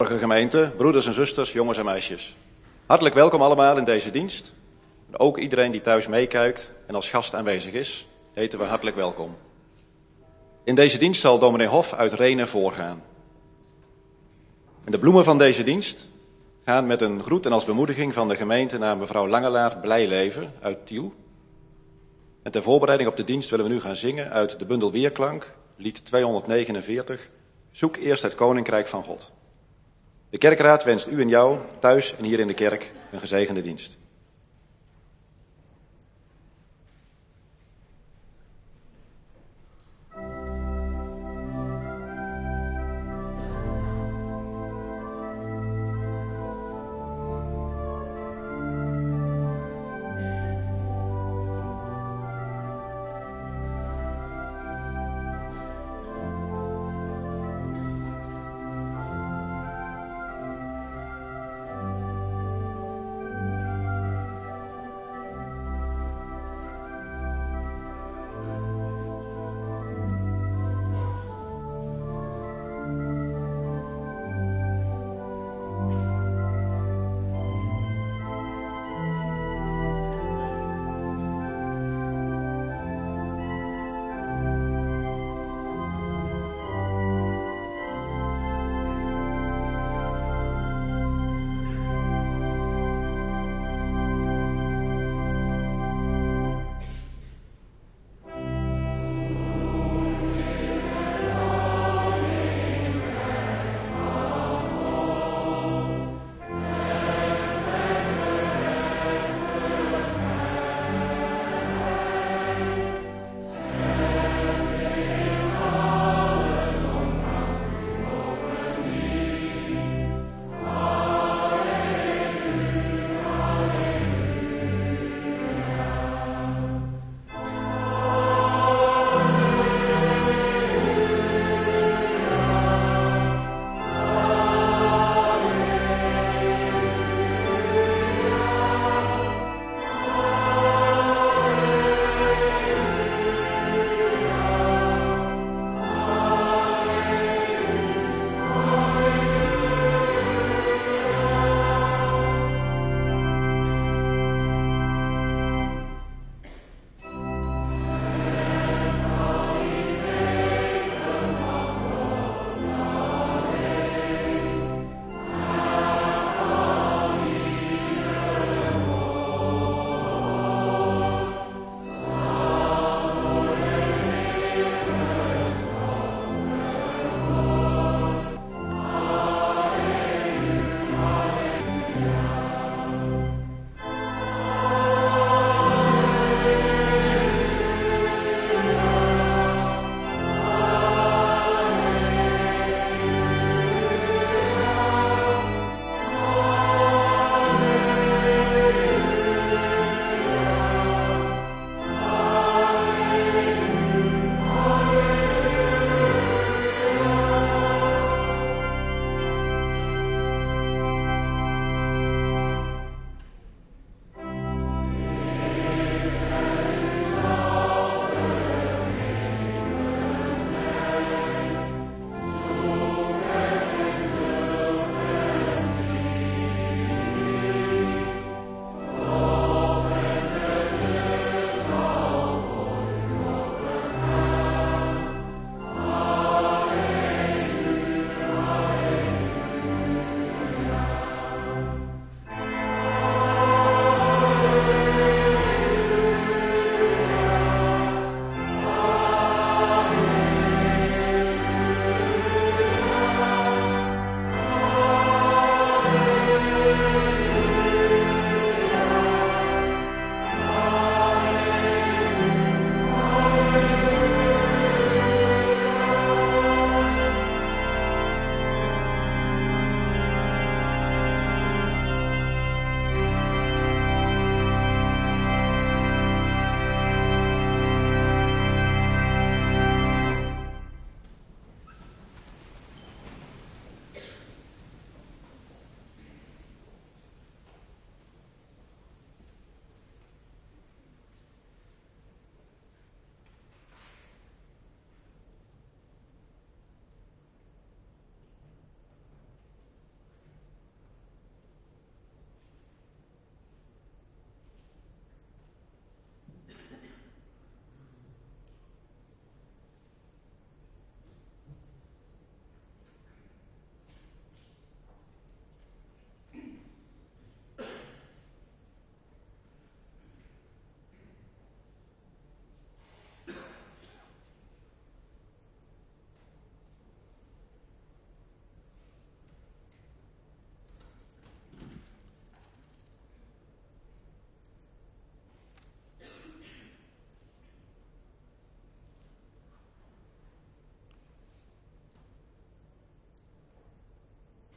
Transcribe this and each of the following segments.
Goedemorgen gemeente, broeders en zusters, jongens en meisjes. Hartelijk welkom allemaal in deze dienst. Ook iedereen die thuis meekijkt en als gast aanwezig is, heten we hartelijk welkom. In deze dienst zal dominee Hof uit Rhenen voorgaan. En de bloemen van deze dienst gaan met een groet en als bemoediging van de gemeente naar mevrouw Langelaar Blijleven uit Tiel. En ter voorbereiding op de dienst willen we nu gaan zingen uit de bundel Weerklank, lied 249, Zoek eerst het Koninkrijk van God. De kerkraad wenst u en jou, thuis en hier in de kerk, een gezegende dienst.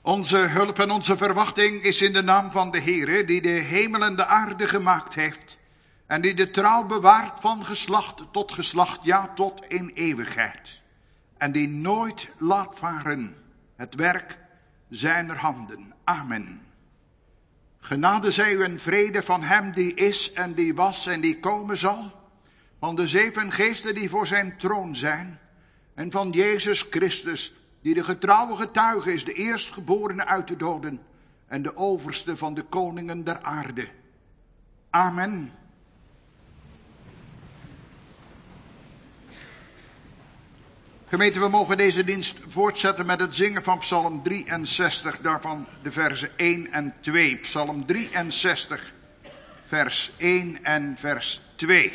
Onze hulp en onze verwachting is in de naam van de Heere, die de hemel en de aarde gemaakt heeft. En die de trouw bewaart van geslacht tot geslacht, ja tot in eeuwigheid. En die nooit laat varen het werk zijner handen. Amen. Genade zij u en vrede van hem die is en die was en die komen zal. Van de 7 geesten die voor zijn troon zijn. En van Jezus Christus, die de getrouwe getuige is, de eerstgeborene uit de doden. En de overste van de koningen der aarde. Amen. Gemeente, we mogen deze dienst voortzetten met het zingen van Psalm 63, daarvan de versen 1 en 2. Psalm 63, vers 1 en vers 2.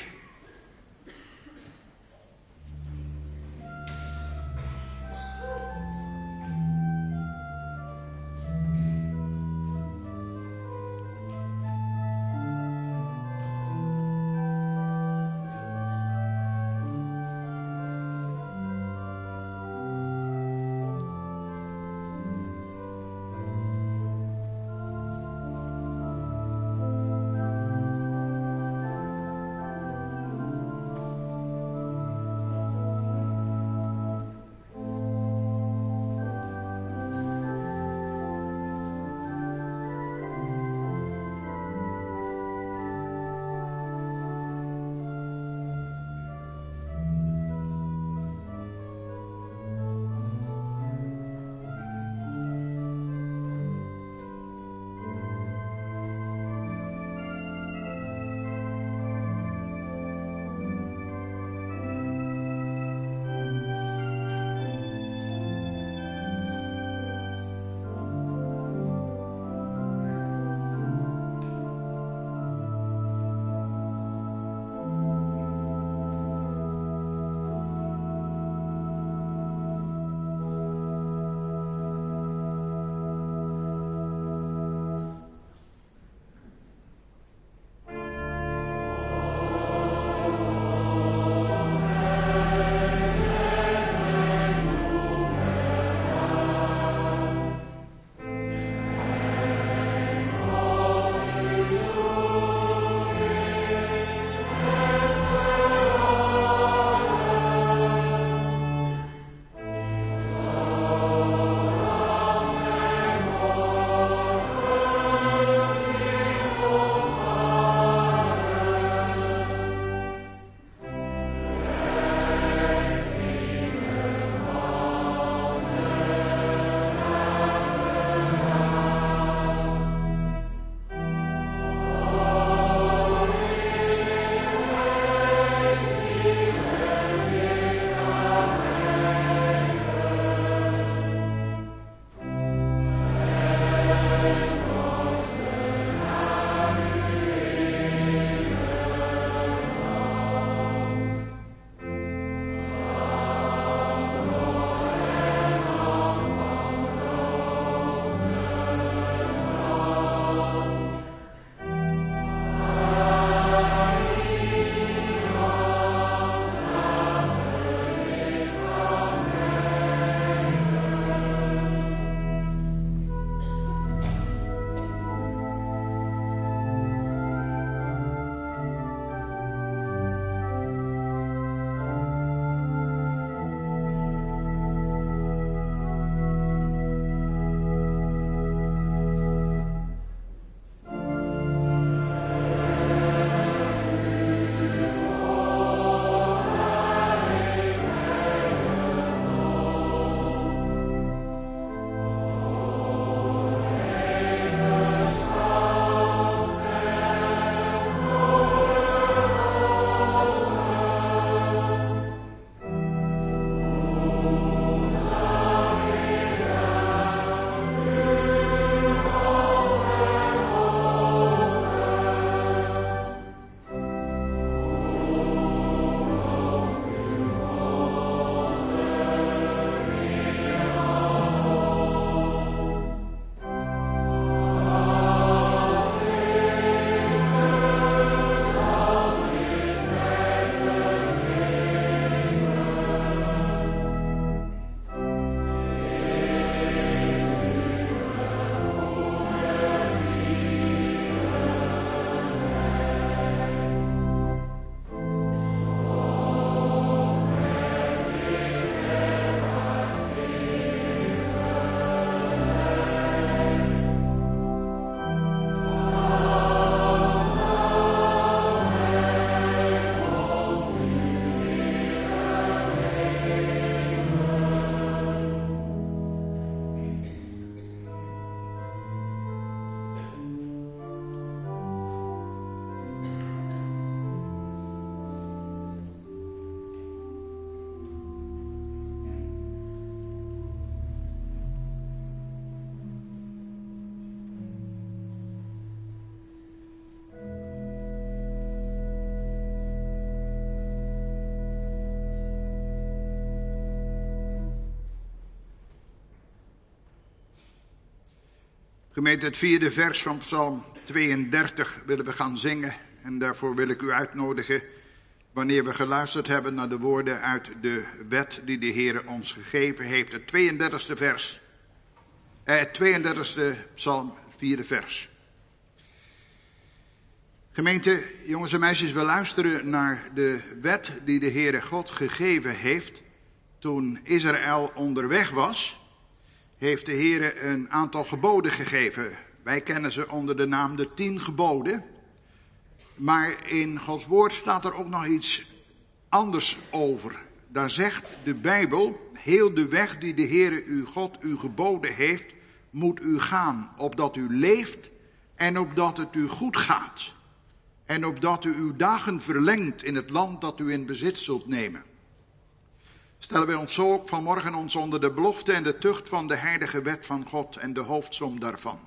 Gemeente, het 4e vers van Psalm 32 willen we gaan zingen. En daarvoor wil ik u uitnodigen, wanneer we geluisterd hebben naar de woorden uit de wet die de Heer ons gegeven heeft. Het 32e vers. Het 32e Psalm, 4e vers. Gemeente, jongens en meisjes, we luisteren naar de wet die de Heere God gegeven heeft. Toen Israël onderweg was, heeft de Heere een aantal geboden gegeven. Wij kennen ze onder de naam de 10 geboden. Maar in Gods woord staat er ook nog iets anders over. Daar zegt de Bijbel, heel de weg die de Heere uw God u geboden heeft, moet u gaan, opdat u leeft en opdat het u goed gaat. En opdat u uw dagen verlengt in het land dat u in bezit zult nemen. Stellen wij ons zo ook vanmorgen ons onder de belofte en de tucht van de heilige wet van God en de hoofdsom daarvan.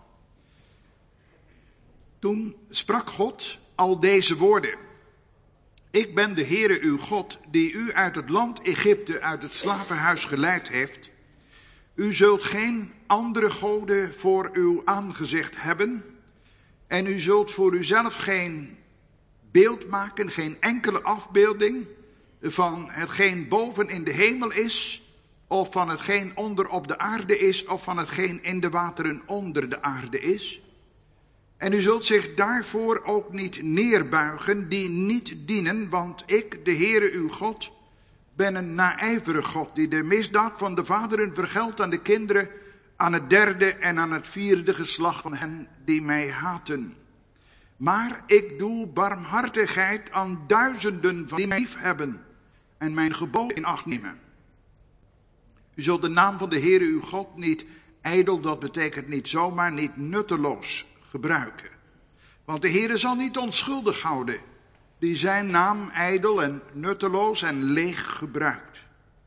Toen sprak God al deze woorden. Ik ben de Heere uw God, die u uit het land Egypte, uit het slavenhuis geleid heeft. U zult geen andere goden voor uw aangezicht hebben. En u zult voor uzelf geen beeld maken, geen enkele afbeelding van hetgeen boven in de hemel is, of van hetgeen onder op de aarde is, of van hetgeen in de wateren onder de aarde is. En u zult zich daarvoor ook niet neerbuigen, die niet dienen, want ik, de Heere uw God, ben een naijverig God, die de misdaad van de vaderen vergeldt aan de kinderen, aan het 3e en aan het 4e geslacht van hen die mij haten. Maar ik doe barmhartigheid aan duizenden van die mij lief hebben en mijn geboden in acht nemen. U zult de naam van de Heere uw God niet ijdel, dat betekent niet zomaar, niet nutteloos gebruiken. Want de Heere zal niet onschuldig houden, die zijn naam ijdel en nutteloos en leeg gebruikt.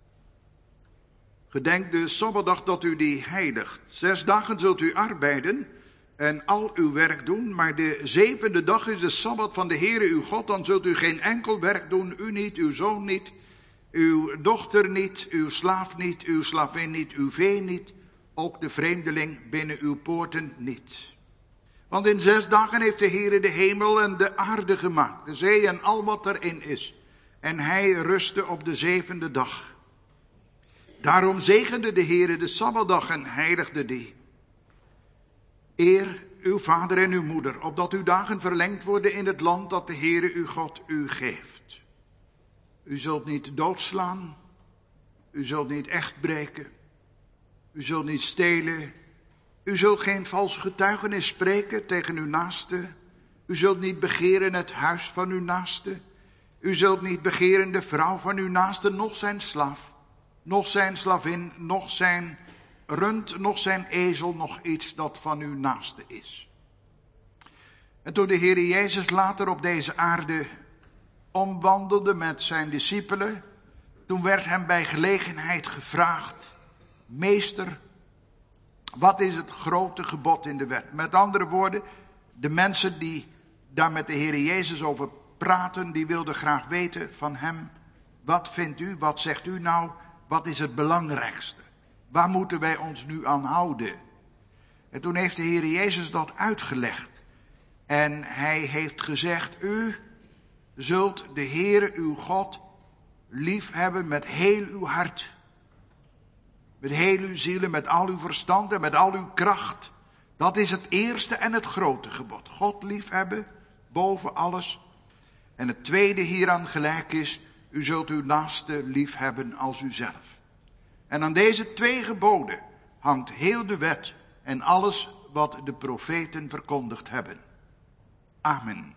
Gedenk de Sabbatdag dat u die heiligt. 6 dagen zult u arbeiden en al uw werk doen, maar de 7e dag is de Sabbat van de Heere uw God. Dan zult u geen enkel werk doen, u niet, uw zoon niet, uw dochter niet, uw slaaf niet, uw slavin niet, uw vee niet, ook de vreemdeling binnen uw poorten niet. Want in 6 dagen heeft de Heere de hemel en de aarde gemaakt, de zee en al wat erin is. En hij rustte op de 7e dag. Daarom zegende de Heere de Sabbatdag en heiligde die. Eer uw vader en uw moeder, opdat uw dagen verlengd worden in het land dat de Heere uw God u geeft. U zult niet doodslaan, u zult niet echt breken, u zult niet stelen, u zult geen vals getuigenis spreken tegen uw naaste, u zult niet begeren het huis van uw naaste, u zult niet begeren de vrouw van uw naaste, noch zijn slaaf, noch zijn slavin, noch zijn rund, noch zijn ezel, nog iets dat van uw naaste is. En toen de Heer Jezus later op deze aarde omwandelde met zijn discipelen, toen werd hem bij gelegenheid gevraagd: Meester, wat is het grote gebod in de wet? Met andere woorden, de mensen die daar met de Heer Jezus over praten, die wilden graag weten van hem: wat vindt u, wat zegt u nou, wat is het belangrijkste? Waar moeten wij ons nu aan houden? En toen heeft de Heer Jezus dat uitgelegd. En hij heeft gezegd: u zult de Heere uw God lief hebben met heel uw hart. Met heel uw ziel, met al uw verstand en met al uw kracht. Dat is het eerste en het grote gebod. God lief hebben boven alles. En het tweede hieraan gelijk is: u zult uw naaste lief hebben als uzelf. En aan deze 2 geboden hangt heel de wet en alles wat de profeten verkondigd hebben. Amen.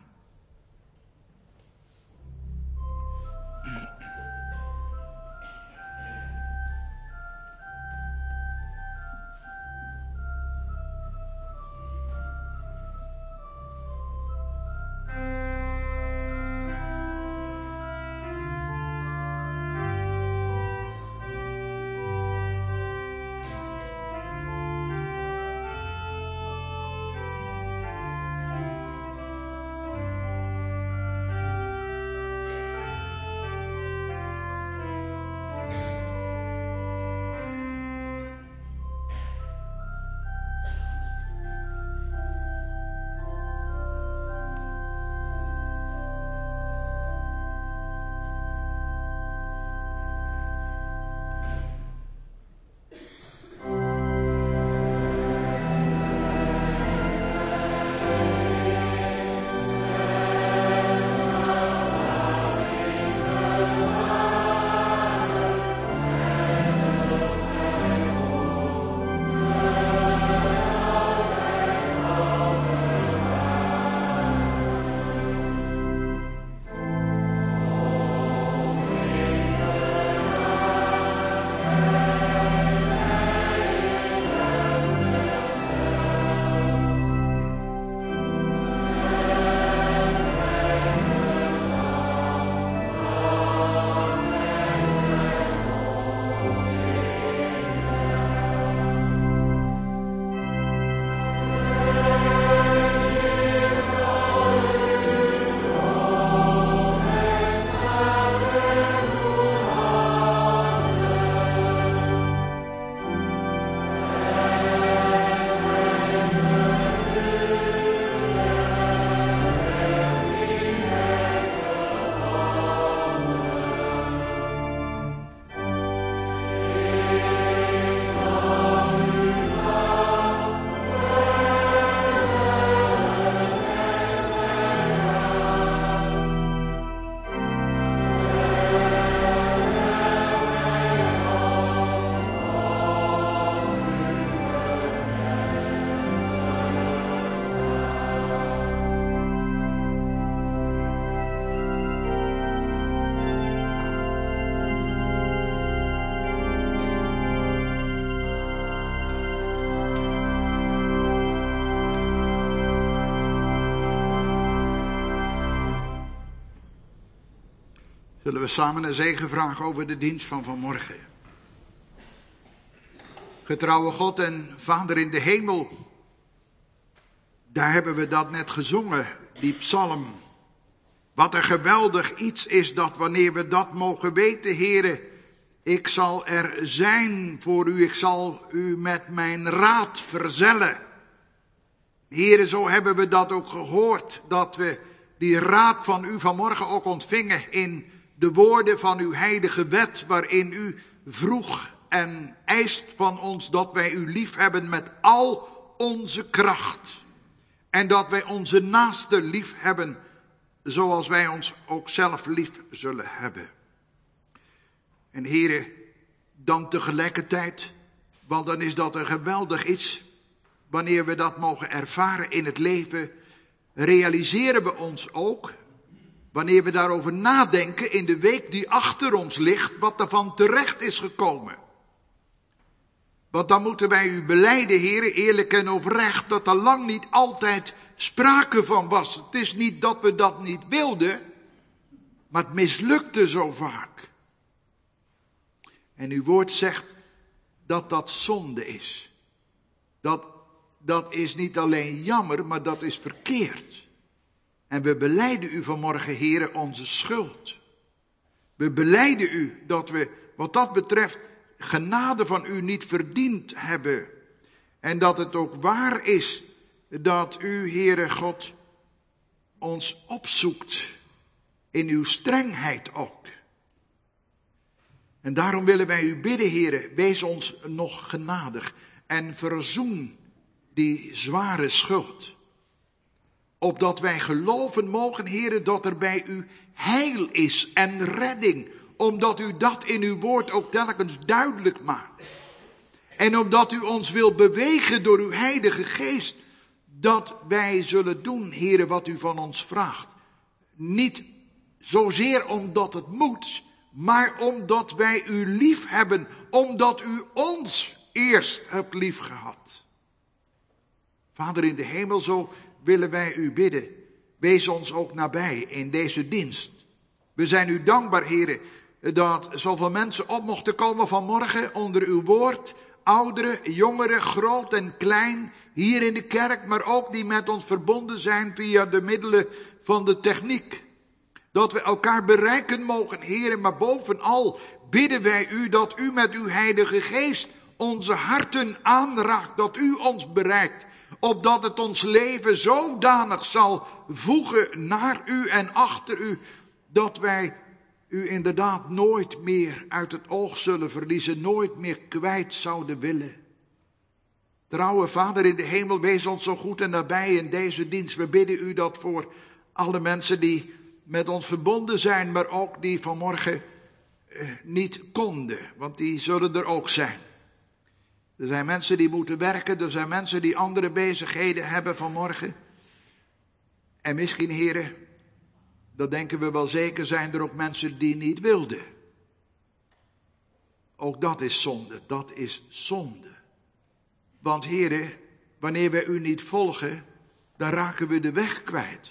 Zullen we samen een zegen vragen over de dienst van vanmorgen. Getrouwe God en Vader in de hemel. Daar hebben we dat net gezongen, die psalm. Wat een geweldig iets is dat wanneer we dat mogen weten, Heere. Ik zal er zijn voor u, ik zal u met mijn raad verzellen. Heere, zo hebben we dat ook gehoord, dat we die raad van u vanmorgen ook ontvingen in de woorden van uw heilige wet, waarin u vroeg en eist van ons dat wij u lief hebben met al onze kracht. En dat wij onze naaste lief hebben, zoals wij ons ook zelf lief zullen hebben. En Heere, dan tegelijkertijd, want dan is dat een geweldig iets, wanneer we dat mogen ervaren in het leven, realiseren we ons ook, wanneer we daarover nadenken in de week die achter ons ligt, wat ervan terecht is gekomen. Want dan moeten wij u belijden, Heere, eerlijk en oprecht, dat er lang niet altijd sprake van was. Het is niet dat we dat niet wilden, maar het mislukte zo vaak. En uw woord zegt dat dat zonde is. Dat is niet alleen jammer, maar dat is verkeerd. En we belijden u vanmorgen, Heere, onze schuld. We belijden u dat we, wat dat betreft, genade van u niet verdiend hebben. En dat het ook waar is dat u, Heere God, ons opzoekt in uw strengheid ook. En daarom willen wij u bidden, Heere, wees ons nog genadig en verzoen die zware schuld. Opdat wij geloven mogen, Heere, dat er bij u heil is en redding. Omdat u dat in uw woord ook telkens duidelijk maakt. En omdat u ons wil bewegen door uw heilige geest. Dat wij zullen doen, Heere, wat u van ons vraagt. Niet zozeer omdat het moet, maar omdat wij u lief hebben. Omdat u ons eerst hebt lief gehad. Vader in de hemel, zo willen wij u bidden. Wees ons ook nabij in deze dienst. We zijn u dankbaar, Heere, dat zoveel mensen op mochten komen vanmorgen onder uw woord. Ouderen, jongeren, groot en klein, hier in de kerk, maar ook die met ons verbonden zijn via de middelen van de techniek. Dat we elkaar bereiken mogen, Heere, maar bovenal bidden wij u dat u met uw heilige geest onze harten aanraakt, dat u ons bereikt. Opdat het ons leven zodanig zal voegen naar u en achter u, dat wij u inderdaad nooit meer uit het oog zullen verliezen, nooit meer kwijt zouden willen. Trouwe Vader in de hemel, wees ons zo goed en nabij in deze dienst. We bidden u dat voor alle mensen die met ons verbonden zijn, maar ook die vanmorgen niet konden, want die zullen er ook zijn. Er zijn mensen die moeten werken, er zijn mensen die andere bezigheden hebben vanmorgen. En misschien, heren, dat denken we wel zeker, zijn er ook mensen die niet wilden. Ook dat is zonde, dat is zonde. Want heren, wanneer wij u niet volgen, dan raken we de weg kwijt.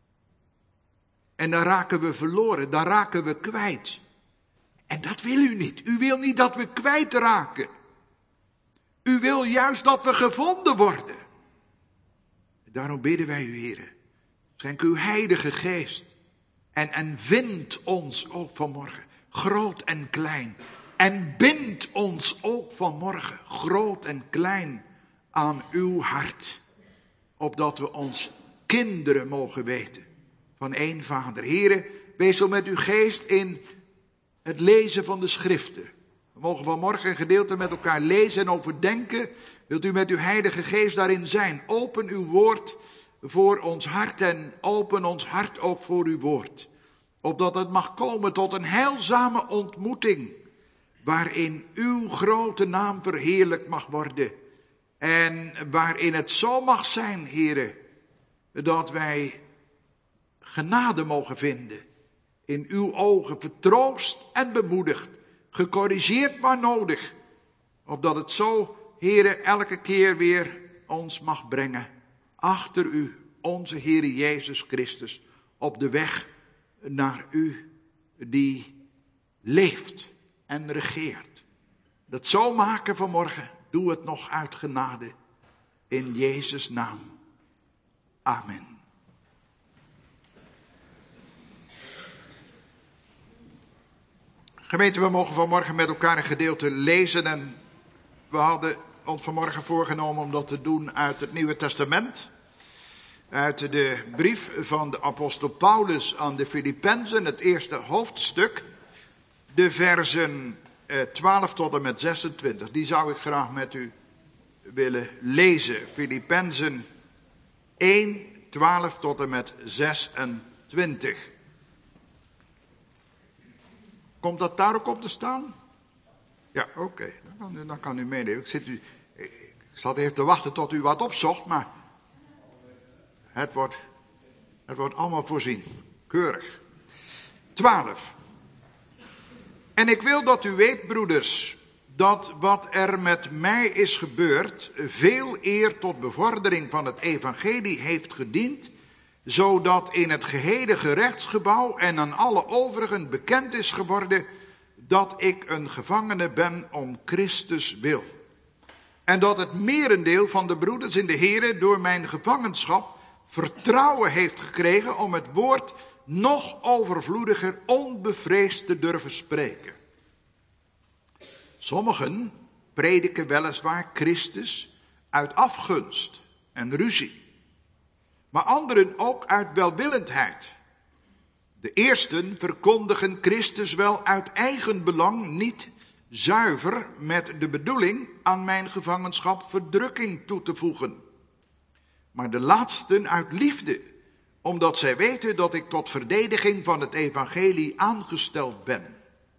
En dan raken we verloren, dan raken we kwijt. En dat wil u niet. U wil niet dat we kwijtraken. U wil juist dat we gevonden worden. Daarom bidden wij u, heren. Schenk uw heilige geest. En vind ons ook vanmorgen, groot en klein. En bind ons ook vanmorgen, groot en klein, aan uw hart. Opdat we ons kinderen mogen weten van één Vader. Heren, wees zo met uw geest in het lezen van de schriften. We mogen vanmorgen een gedeelte met elkaar lezen en overdenken. Wilt u met uw heilige geest daarin zijn? Open uw woord voor ons hart en open ons hart ook voor uw woord. Opdat het mag komen tot een heilzame ontmoeting, waarin uw grote naam verheerlijkt mag worden. En waarin het zo mag zijn, heren, dat wij genade mogen vinden. In uw ogen vertroost en bemoedigd. Gecorrigeerd maar nodig. Opdat het zo, heren, elke keer weer ons mag brengen. Achter u, onze Heere Jezus Christus. Op de weg naar u. die leeft en regeert. Dat zo maken vanmorgen, doe het nog uit genade. In Jezus' naam. Amen. Gemeente, we mogen vanmorgen met elkaar een gedeelte lezen en we hadden ons vanmorgen voorgenomen om dat te doen uit het Nieuwe Testament. Uit de brief van de apostel Paulus aan de Filippenzen, het eerste hoofdstuk, de versen 12 tot en met 26. Die zou ik graag met u willen lezen. Filippenzen 1, 12 tot en met 26. Komt dat daar ook op te staan? Ja, oké. Dan kan u meedoen. Ik zat even te wachten tot u wat opzocht, maar het wordt allemaal voorzien. Keurig. 12. En ik wil dat u weet, broeders, dat wat er met mij is gebeurd veel eer tot bevordering van het evangelie heeft gediend, zodat in het gehele gerechtsgebouw en aan alle overigen bekend is geworden dat ik een gevangene ben om Christus wil. En dat het merendeel van de broeders in de Here door mijn gevangenschap vertrouwen heeft gekregen om het woord nog overvloediger onbevreesd te durven spreken. Sommigen prediken weliswaar Christus uit afgunst en ruzie, maar anderen ook uit welwillendheid. De eersten verkondigen Christus wel uit eigen belang, niet zuiver met de bedoeling aan mijn gevangenschap verdrukking toe te voegen. Maar de laatsten uit liefde, omdat zij weten dat ik tot verdediging van het evangelie aangesteld ben.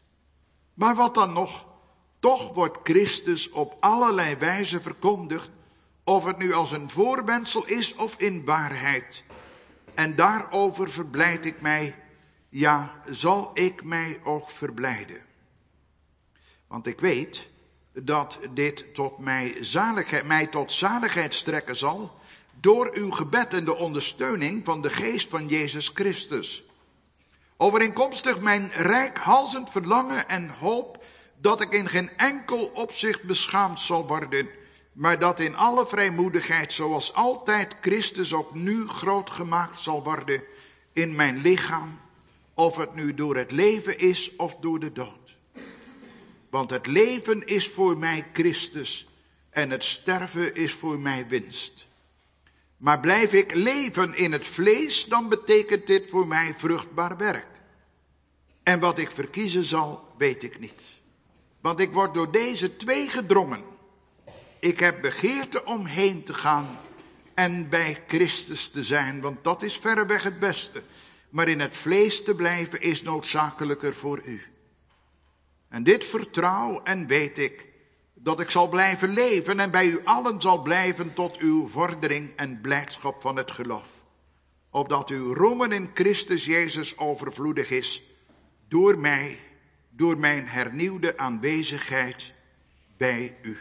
Maar wat dan nog? Toch wordt Christus op allerlei wijze verkondigd, of het nu als een voorwendsel is of in waarheid. En daarover verblijd ik mij, ja, zal ik mij ook verblijden. Want ik weet dat dit tot mij tot zaligheid strekken zal, door uw gebed en de ondersteuning van de geest van Jezus Christus. Overeenkomstig mijn reikhalzend verlangen en hoop dat ik in geen enkel opzicht beschaamd zal worden, maar dat in alle vrijmoedigheid, zoals altijd, Christus ook nu groot gemaakt zal worden in mijn lichaam, of het nu door het leven is of door de dood. Want het leven is voor mij Christus en het sterven is voor mij winst. Maar blijf ik leven in het vlees, dan betekent dit voor mij vruchtbaar werk. En wat ik verkiezen zal, weet ik niet. Want ik word door deze twee gedrongen. Ik heb begeerte om heen te gaan en bij Christus te zijn, want dat is verreweg het beste. Maar in het vlees te blijven is noodzakelijker voor u. En dit vertrouw en weet ik, dat ik zal blijven leven en bij u allen zal blijven tot uw vordering en blijdschap van het geloof. Opdat uw roemen in Christus Jezus overvloedig is, door mij, door mijn hernieuwde aanwezigheid bij u.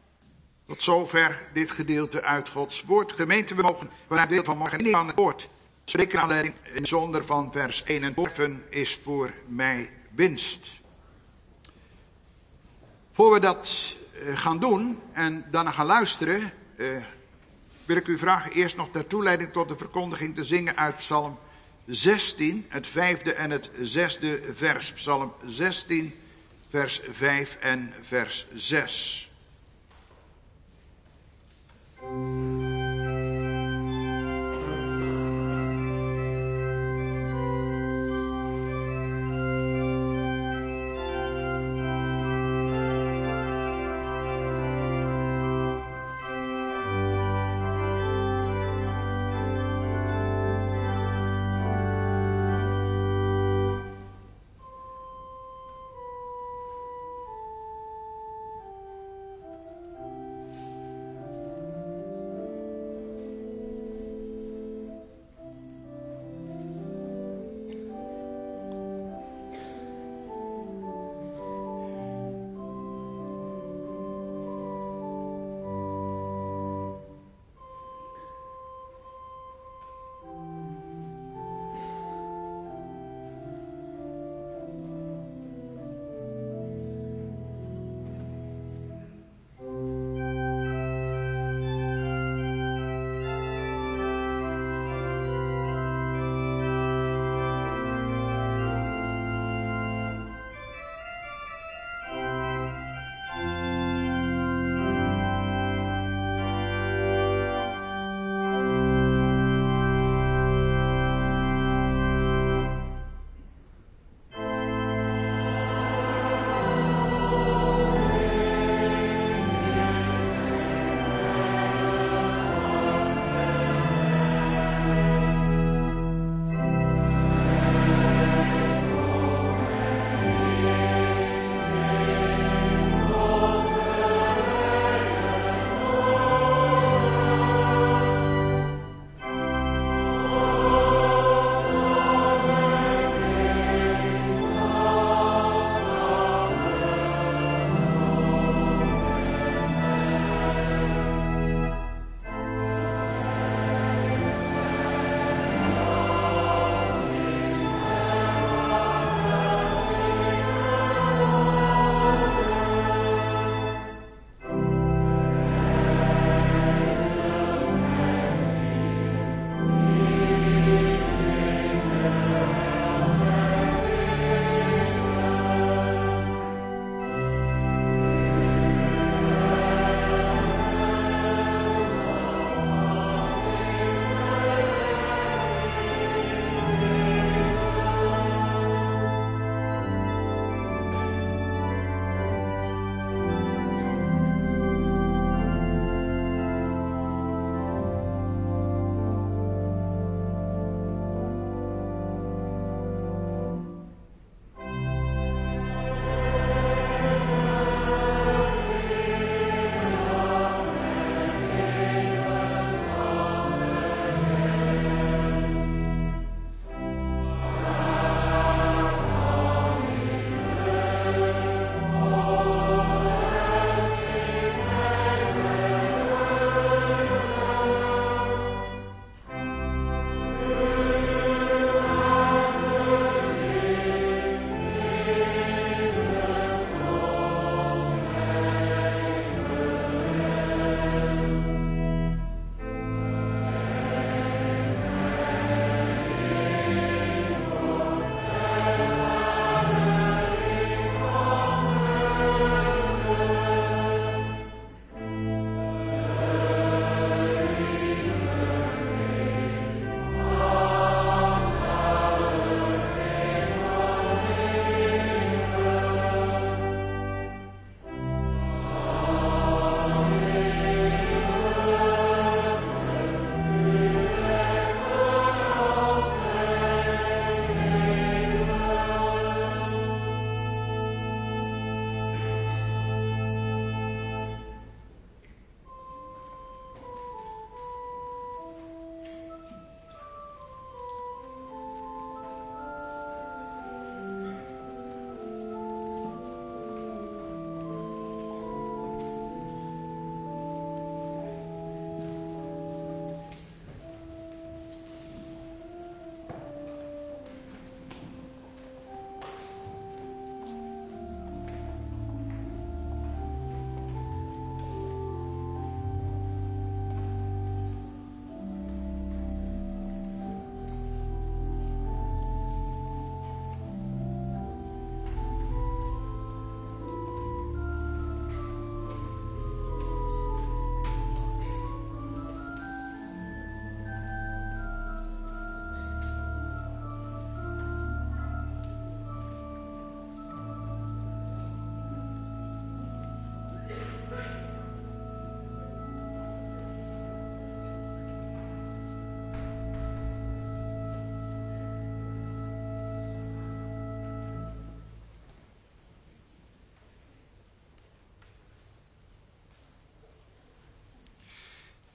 Tot zover dit gedeelte uit Gods woord. Gemeente, we mogen vanuit deel van morgen niet aan het woord spreken. Aanleiding zonder van vers 1 en dorven is voor mij winst. Voor we dat gaan doen en daarna gaan luisteren, wil ik u vragen eerst nog ter toeleiding tot de verkondiging te zingen uit Psalm 16, het 5e en het 6e vers. Psalm 16, vers 5 en vers 6.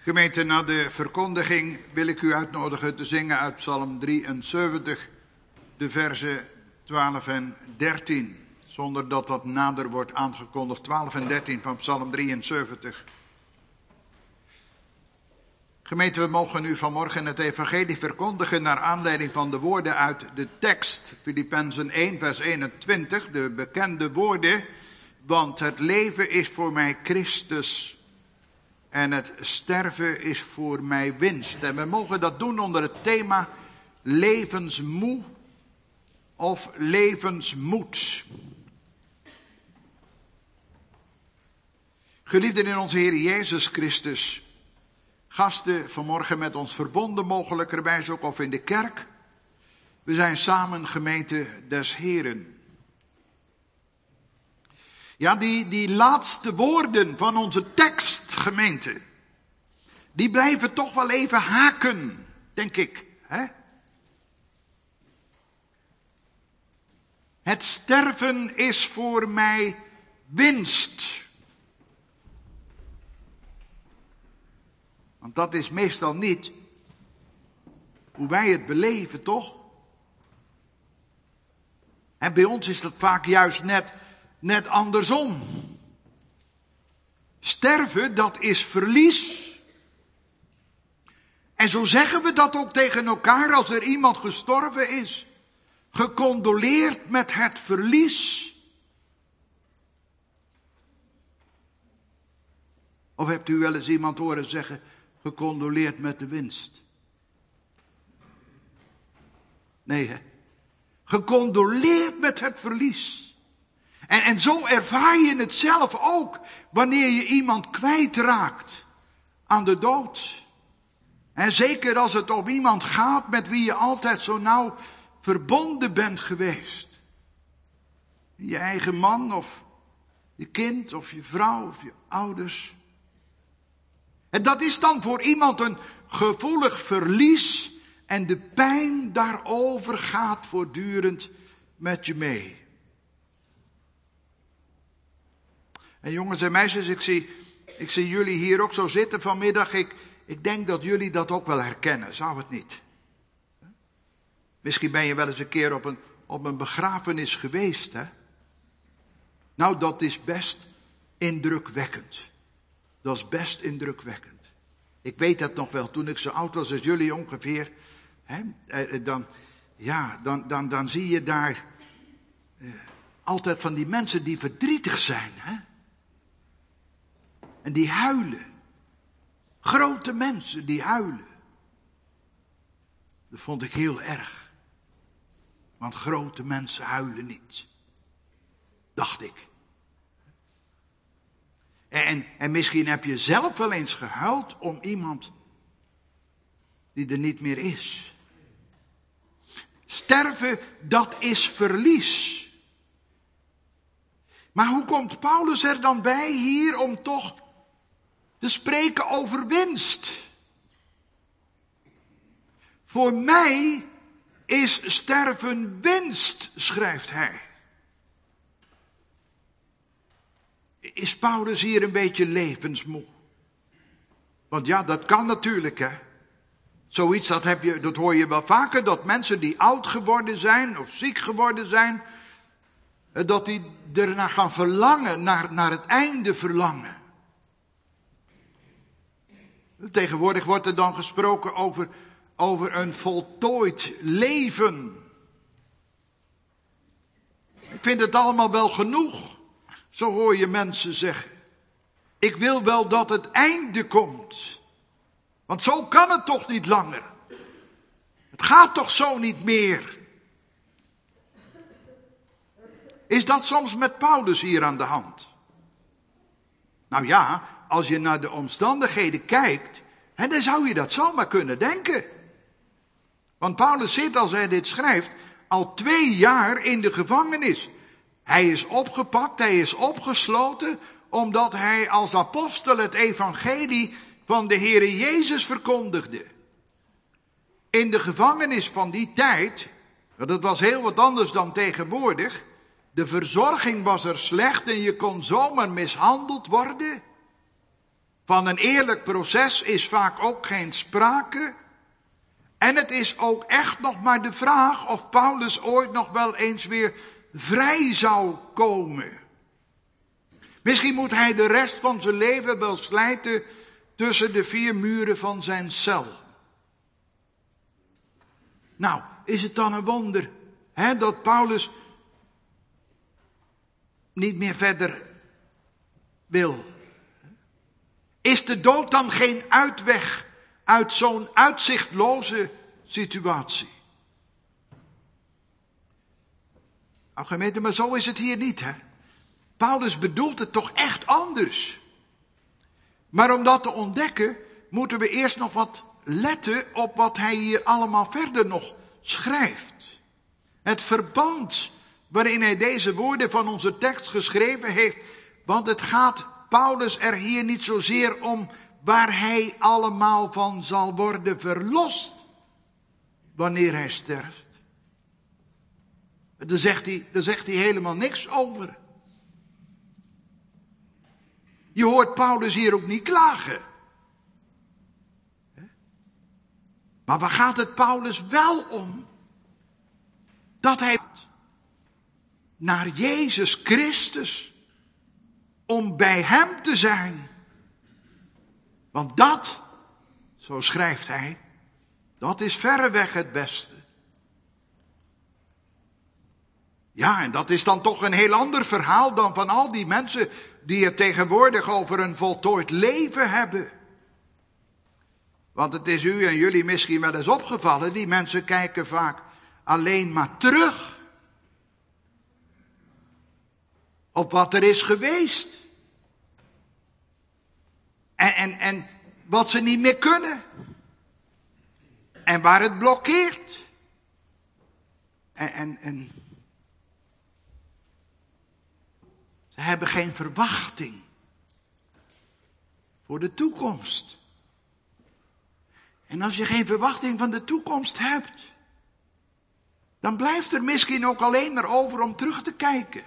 Gemeente, na de verkondiging wil ik u uitnodigen te zingen uit Psalm 73, de versen 12 en 13. Zonder dat dat nader wordt aangekondigd. 12 en 13 van Psalm 73. Gemeente, we mogen u vanmorgen het evangelie verkondigen naar aanleiding van de woorden uit de tekst. Filippenzen 1, vers 21, de bekende woorden. Want het leven is voor mij Christus en het sterven is voor mij winst. En we mogen dat doen onder het thema levensmoe of levensmoed. Geliefden in onze Heer Jezus Christus, gasten vanmorgen met ons verbonden, mogelijkerwijs ook of in de kerk. We zijn samen gemeente des Heren. Ja, die laatste woorden van onze tekst, gemeente, die blijven toch wel even haken, denk ik. Hè? Het sterven is voor mij winst. Want dat is meestal niet hoe wij het beleven, toch? En bij ons is dat vaak juist net andersom. Sterven, dat is verlies. En zo zeggen we dat ook tegen elkaar als er iemand gestorven is. Gecondoleerd met het verlies. Of hebt u wel eens iemand horen zeggen, gecondoleerd met de winst? Nee, hè? Gecondoleerd met het verlies. En zo ervaar je het zelf ook wanneer je iemand kwijtraakt aan de dood. En zeker als het om iemand gaat met wie je altijd zo nauw verbonden bent geweest. Je eigen man of je kind of je vrouw of je ouders. En dat is dan voor iemand een gevoelig verlies en de pijn daarover gaat voortdurend met je mee. En jongens en meisjes, ik zie jullie hier ook zo zitten vanmiddag. Ik denk dat jullie dat ook wel herkennen, zou het niet? Misschien ben je wel eens een keer op een begrafenis geweest, hè? Nou, dat is best indrukwekkend. Dat is best indrukwekkend. Ik weet dat nog wel, toen ik zo oud was als jullie ongeveer, hè, dan zie je daar altijd van die mensen die verdrietig zijn, hè? En die huilen. Grote mensen die huilen. Dat vond ik heel erg. Want grote mensen huilen niet. Dacht ik. En misschien heb je zelf wel eens gehuild om iemand die er niet meer is. Sterven, dat is verlies. Maar hoe komt Paulus er dan bij hier om toch te spreken over winst? Voor mij is sterven winst, schrijft hij. Is Paulus hier een beetje levensmoe? Want ja, dat kan natuurlijk, hè. Zoiets, dat hoor je wel vaker, dat mensen die oud geworden zijn of ziek geworden zijn, dat die ernaar gaan verlangen, naar het einde verlangen. Tegenwoordig wordt er dan gesproken over een voltooid leven. Ik vind het allemaal wel genoeg, zo hoor je mensen zeggen. Ik wil wel dat het einde komt. Want zo kan het toch niet langer. Het gaat toch zo niet meer. Is dat soms met Paulus hier aan de hand? Nou ja, als je naar de omstandigheden kijkt, dan zou je dat zomaar kunnen denken. Want Paulus zit, als hij dit schrijft, al 2 jaar in de gevangenis. Hij is opgepakt, hij is opgesloten, omdat hij als apostel het evangelie van de Heere Jezus verkondigde. In de gevangenis van die tijd, dat was heel wat anders dan tegenwoordig. De verzorging was er slecht en je kon zomaar mishandeld worden. Van een eerlijk proces is vaak ook geen sprake. En het is ook echt nog maar de vraag of Paulus ooit nog wel eens weer vrij zou komen. Misschien moet hij de rest van zijn leven wel slijten tussen de 4 muren van zijn cel. Nou, is het dan een wonder dat Paulus niet meer verder wil? Is de dood dan geen uitweg uit zo'n uitzichtloze situatie? Nou gemeente, maar zo is het hier niet, hè? Paulus bedoelt het toch echt anders. Maar om dat te ontdekken, moeten we eerst nog wat letten op wat hij hier allemaal verder nog schrijft. Het verband waarin hij deze woorden van onze tekst geschreven heeft. Want het gaat Paulus er hier niet zozeer om waar hij allemaal van zal worden verlost wanneer hij sterft. Daar zegt hij helemaal niks over. Je hoort Paulus hier ook niet klagen. Maar waar gaat het Paulus wel om? Dat hij naar Jezus Christus, om bij hem te zijn. Want dat, zo schrijft hij, dat is verreweg het beste. Ja, en dat is dan toch een heel ander verhaal dan van al die mensen die het tegenwoordig over een voltooid leven hebben. Want het is u en jullie misschien wel eens opgevallen, die mensen kijken vaak alleen maar terug op wat er is geweest. En wat ze niet meer kunnen. En waar het blokkeert. En ze hebben geen verwachting voor de toekomst. En als je geen verwachting van de toekomst hebt, dan blijft er misschien ook alleen maar over om terug te kijken.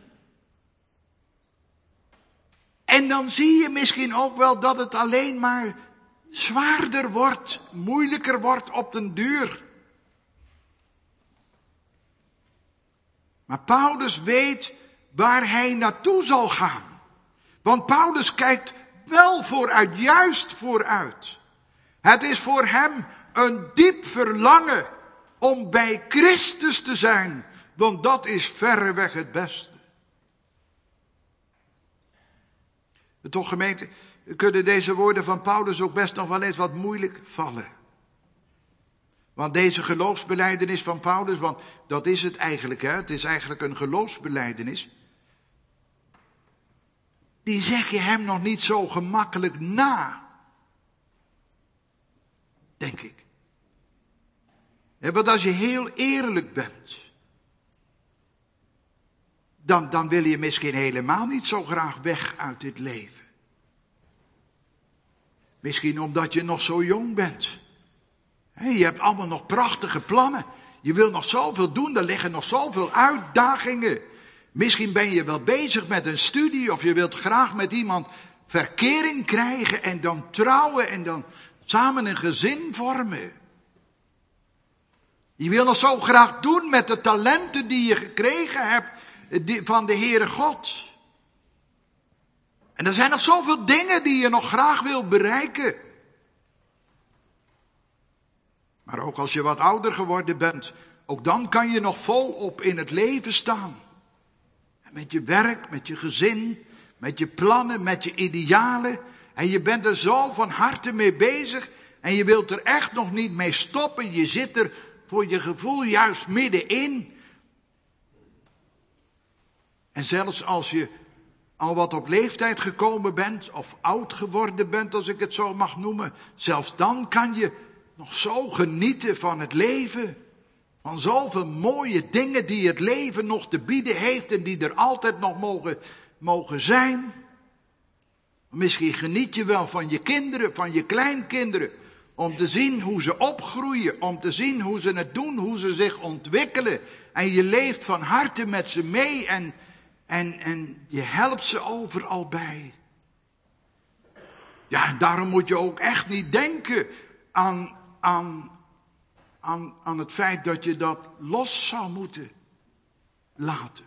En dan zie je misschien ook wel dat het alleen maar zwaarder wordt, moeilijker wordt op den duur. Maar Paulus weet waar hij naartoe zal gaan. Want Paulus kijkt wel vooruit, juist vooruit. Het is voor hem een diep verlangen om bij Christus te zijn, want dat is verreweg het beste. Toch gemeente, kunnen deze woorden van Paulus ook best nog wel eens wat moeilijk vallen. Want deze geloofsbelijdenis van Paulus, want dat is het eigenlijk, hè? Het is eigenlijk een geloofsbelijdenis. Die zeg je hem nog niet zo gemakkelijk na. Denk ik. Want als je heel eerlijk bent, dan wil je misschien helemaal niet zo graag weg uit dit leven. Misschien omdat je nog zo jong bent. Je hebt allemaal nog prachtige plannen. Je wil nog zoveel doen, er liggen nog zoveel uitdagingen. Misschien ben je wel bezig met een studie of je wilt graag met iemand verkering krijgen en dan trouwen en dan samen een gezin vormen. Je wil nog zo graag doen met de talenten die je gekregen hebt van de Heere God. En er zijn nog zoveel dingen die je nog graag wil bereiken. Maar ook als je wat ouder geworden bent, ook dan kan je nog volop in het leven staan. Met je werk, met je gezin, met je plannen, met je idealen. En je bent er zo van harte mee bezig. En je wilt er echt nog niet mee stoppen. Je zit er voor je gevoel juist middenin. En zelfs als je al wat op leeftijd gekomen bent, of oud geworden bent, als ik het zo mag noemen, zelfs dan kan je nog zo genieten van het leven. Van zoveel mooie dingen die het leven nog te bieden heeft en die er altijd nog mogen zijn. Misschien geniet je wel van je kinderen, van je kleinkinderen. Om te zien hoe ze opgroeien, om te zien hoe ze het doen, hoe ze zich ontwikkelen. En je leeft van harte met ze mee en je helpt ze overal bij. Ja, en daarom moet je ook echt niet denken aan het feit dat je dat los zou moeten laten.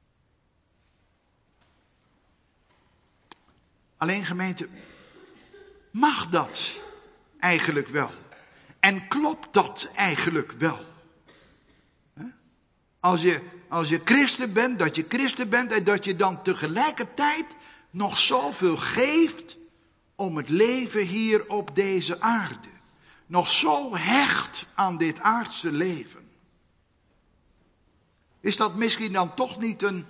Alleen gemeente, mag dat eigenlijk wel? En klopt dat eigenlijk wel? Als je christen bent, dat je christen bent en dat je dan tegelijkertijd nog zoveel geeft om het leven hier op deze aarde. Nog zo hecht aan dit aardse leven. Is dat misschien dan toch niet een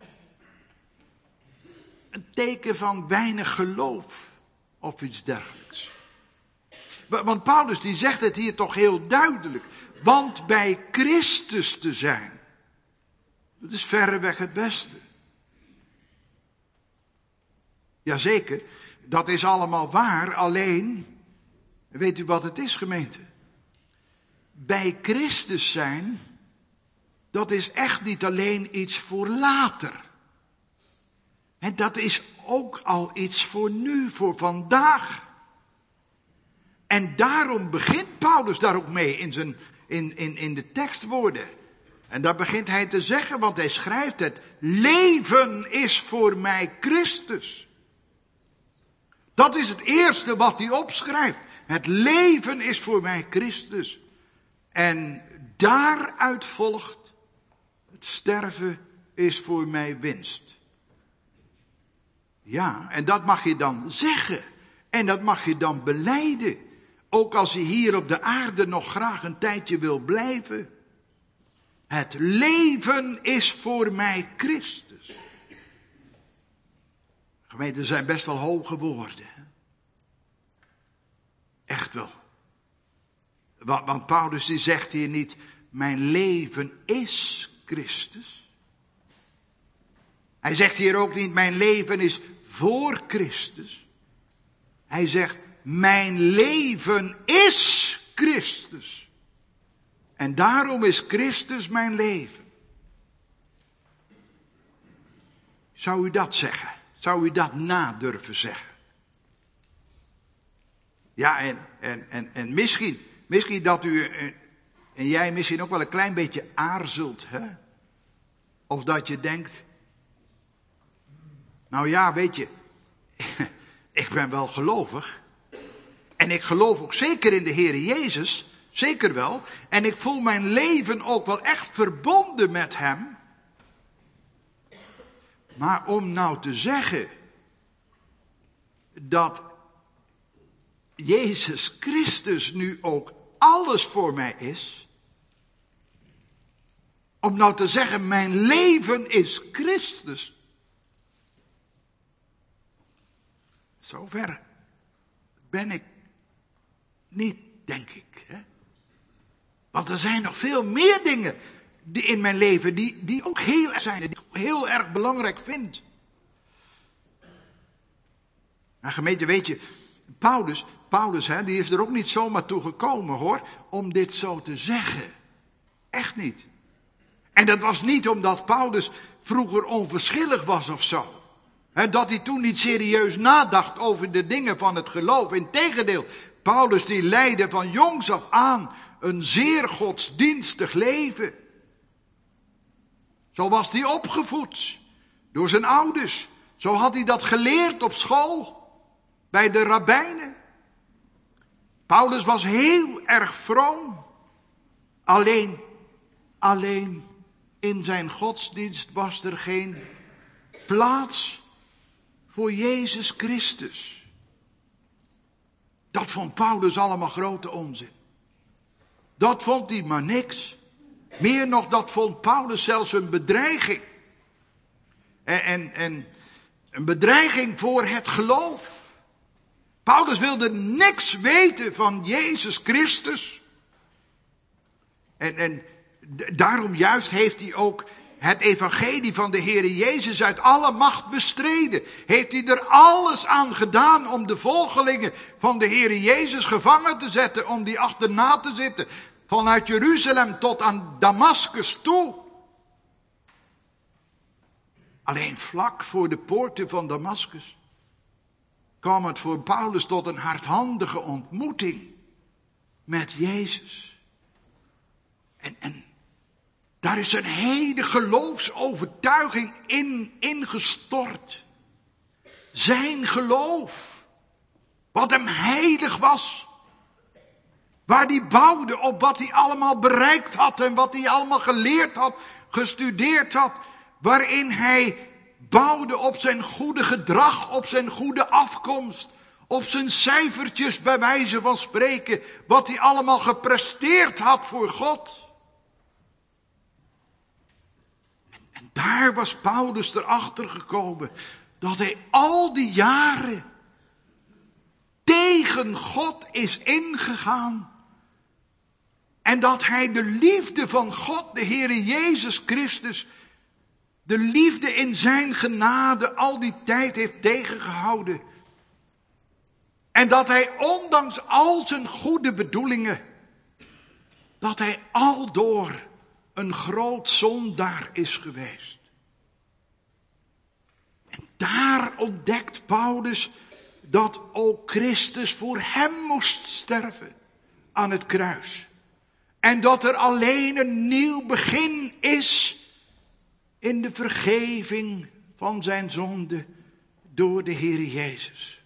teken van weinig geloof of iets dergelijks? Want Paulus die zegt het hier toch heel duidelijk. Want bij Christus te zijn, dat is verreweg het beste. Jazeker, dat is allemaal waar, alleen, weet u wat het is, gemeente? Bij Christus zijn, dat is echt niet alleen iets voor later. En dat is ook al iets voor nu, voor vandaag. En daarom begint Paulus daar ook mee in de tekstwoorden. En daar begint hij te zeggen, want hij schrijft het. Leven is voor mij Christus. Dat is het eerste wat hij opschrijft. Het leven is voor mij Christus. En daaruit volgt, het sterven is voor mij winst. Ja, en dat mag je dan zeggen. En dat mag je dan belijden. Ook als je hier op de aarde nog graag een tijdje wil blijven. Het leven is voor mij Christus. Gemeente, er zijn best wel hoge woorden. Echt wel. Want Paulus die zegt hier niet, mijn leven is Christus. Hij zegt hier ook niet, mijn leven is voor Christus. Hij zegt, mijn leven is Christus. En daarom is Christus mijn leven. Zou u dat zeggen? Zou u dat na durven zeggen? Ja, en misschien dat u en jij misschien ook wel een klein beetje aarzelt, hè? Of dat je denkt, nou ja, weet je, ik ben wel gelovig. En ik geloof ook zeker in de Heere Jezus, zeker wel. En ik voel mijn leven ook wel echt verbonden met Hem. Maar om nou te zeggen dat Jezus Christus nu ook alles voor mij is. Om nou te zeggen, mijn leven is Christus. Zover ben ik niet, denk ik. Hè? Want er zijn nog veel meer dingen in mijn leven die ook heel erg zijn. Die ik heel erg belangrijk vind. Maar gemeente, weet je, Paulus, hè, die is er ook niet zomaar toe gekomen, hoor, om dit zo te zeggen. Echt niet. En dat was niet omdat Paulus vroeger onverschillig was of zo. Hè, dat hij toen niet serieus nadacht over de dingen van het geloof. Integendeel, Paulus die leidde van jongs af aan een zeer godsdienstig leven. Zo was hij opgevoed door zijn ouders. Zo had hij dat geleerd op school. Bij de rabbijnen. Paulus was heel erg vroom. Alleen in zijn godsdienst was er geen plaats voor Jezus Christus. Dat vond Paulus allemaal grote onzin. Dat vond hij maar niks. Meer nog, dat vond Paulus zelfs een bedreiging. En een bedreiging voor het geloof. Paulus wilde niks weten van Jezus Christus. En daarom juist heeft hij ook het evangelie van de Heere Jezus uit alle macht bestreden. Heeft hij er alles aan gedaan om de volgelingen van de Heere Jezus gevangen te zetten. Om die achterna te zitten. Vanuit Jeruzalem tot aan Damascus toe. Alleen vlak voor de poorten van Damascus kwam het voor Paulus tot een hardhandige ontmoeting met Jezus. En daar is een hele geloofsovertuiging in gestort. Zijn geloof, wat hem heilig was. Waar hij bouwde op wat hij allemaal bereikt had en wat hij allemaal geleerd had, gestudeerd had. Waarin hij bouwde op zijn goede gedrag, op zijn goede afkomst. Op zijn cijfertjes bij wijze van spreken. Wat hij allemaal gepresteerd had voor God. En daar was Paulus erachter gekomen. Dat hij al die jaren tegen God is ingegaan. En dat hij de liefde van God, de Heere Jezus Christus, de liefde in zijn genade al die tijd heeft tegengehouden. En dat hij ondanks al zijn goede bedoelingen, dat hij aldoor een groot zondaar is geweest. En daar ontdekt Paulus dat ook Christus voor hem moest sterven aan het kruis. En dat er alleen een nieuw begin is in de vergeving van zijn zonde door de Heer Jezus.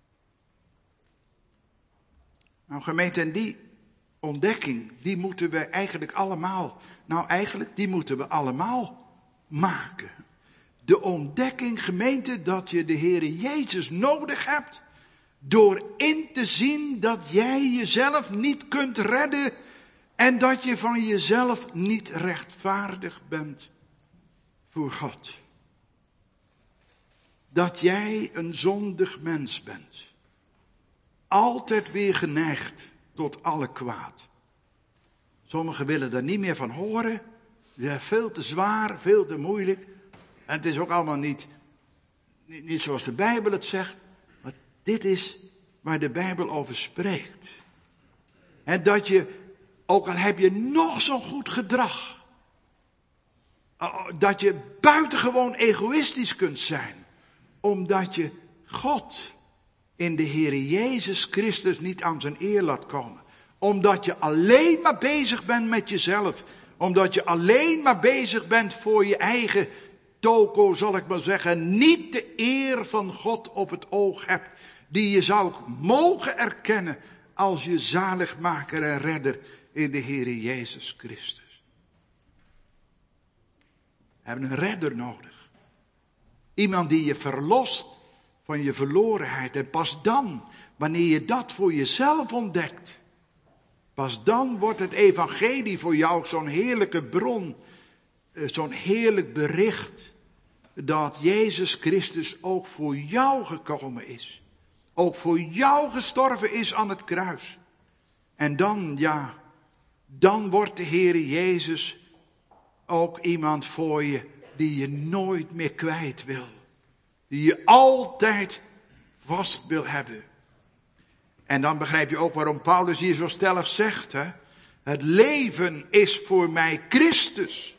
Nou gemeente, en die ontdekking, die moeten we eigenlijk allemaal, die moeten we allemaal maken. De ontdekking, gemeente, dat je de Heer Jezus nodig hebt, door in te zien dat jij jezelf niet kunt redden en dat je van jezelf niet rechtvaardig bent voor God. Dat jij een zondig mens bent. Altijd weer geneigd tot alle kwaad. Sommigen willen daar niet meer van horen. Ja, veel te zwaar, veel te moeilijk. En het is ook allemaal niet zoals de Bijbel het zegt. Maar dit is waar de Bijbel over spreekt. En dat je, ook al heb je nog zo'n goed gedrag, dat je buitengewoon egoïstisch kunt zijn. Omdat je God in de Heere Jezus Christus niet aan zijn eer laat komen. Omdat je alleen maar bezig bent met jezelf. Omdat je alleen maar bezig bent voor je eigen toko, zal ik maar zeggen. Niet de eer van God op het oog hebt. Die je zou ook mogen erkennen als je zaligmaker en redder in de Heere Jezus Christus. We hebben een redder nodig. Iemand die je verlost van je verlorenheid. En pas dan, wanneer je dat voor jezelf ontdekt, pas dan wordt het evangelie voor jou zo'n heerlijke bron, zo'n heerlijk bericht, dat Jezus Christus ook voor jou gekomen is. Ook voor jou gestorven is aan het kruis. En dan wordt de Heere Jezus ook iemand voor je die je nooit meer kwijt wil. Die je altijd vast wil hebben. En dan begrijp je ook waarom Paulus hier zo stellig zegt. Hè? Het leven is voor mij Christus.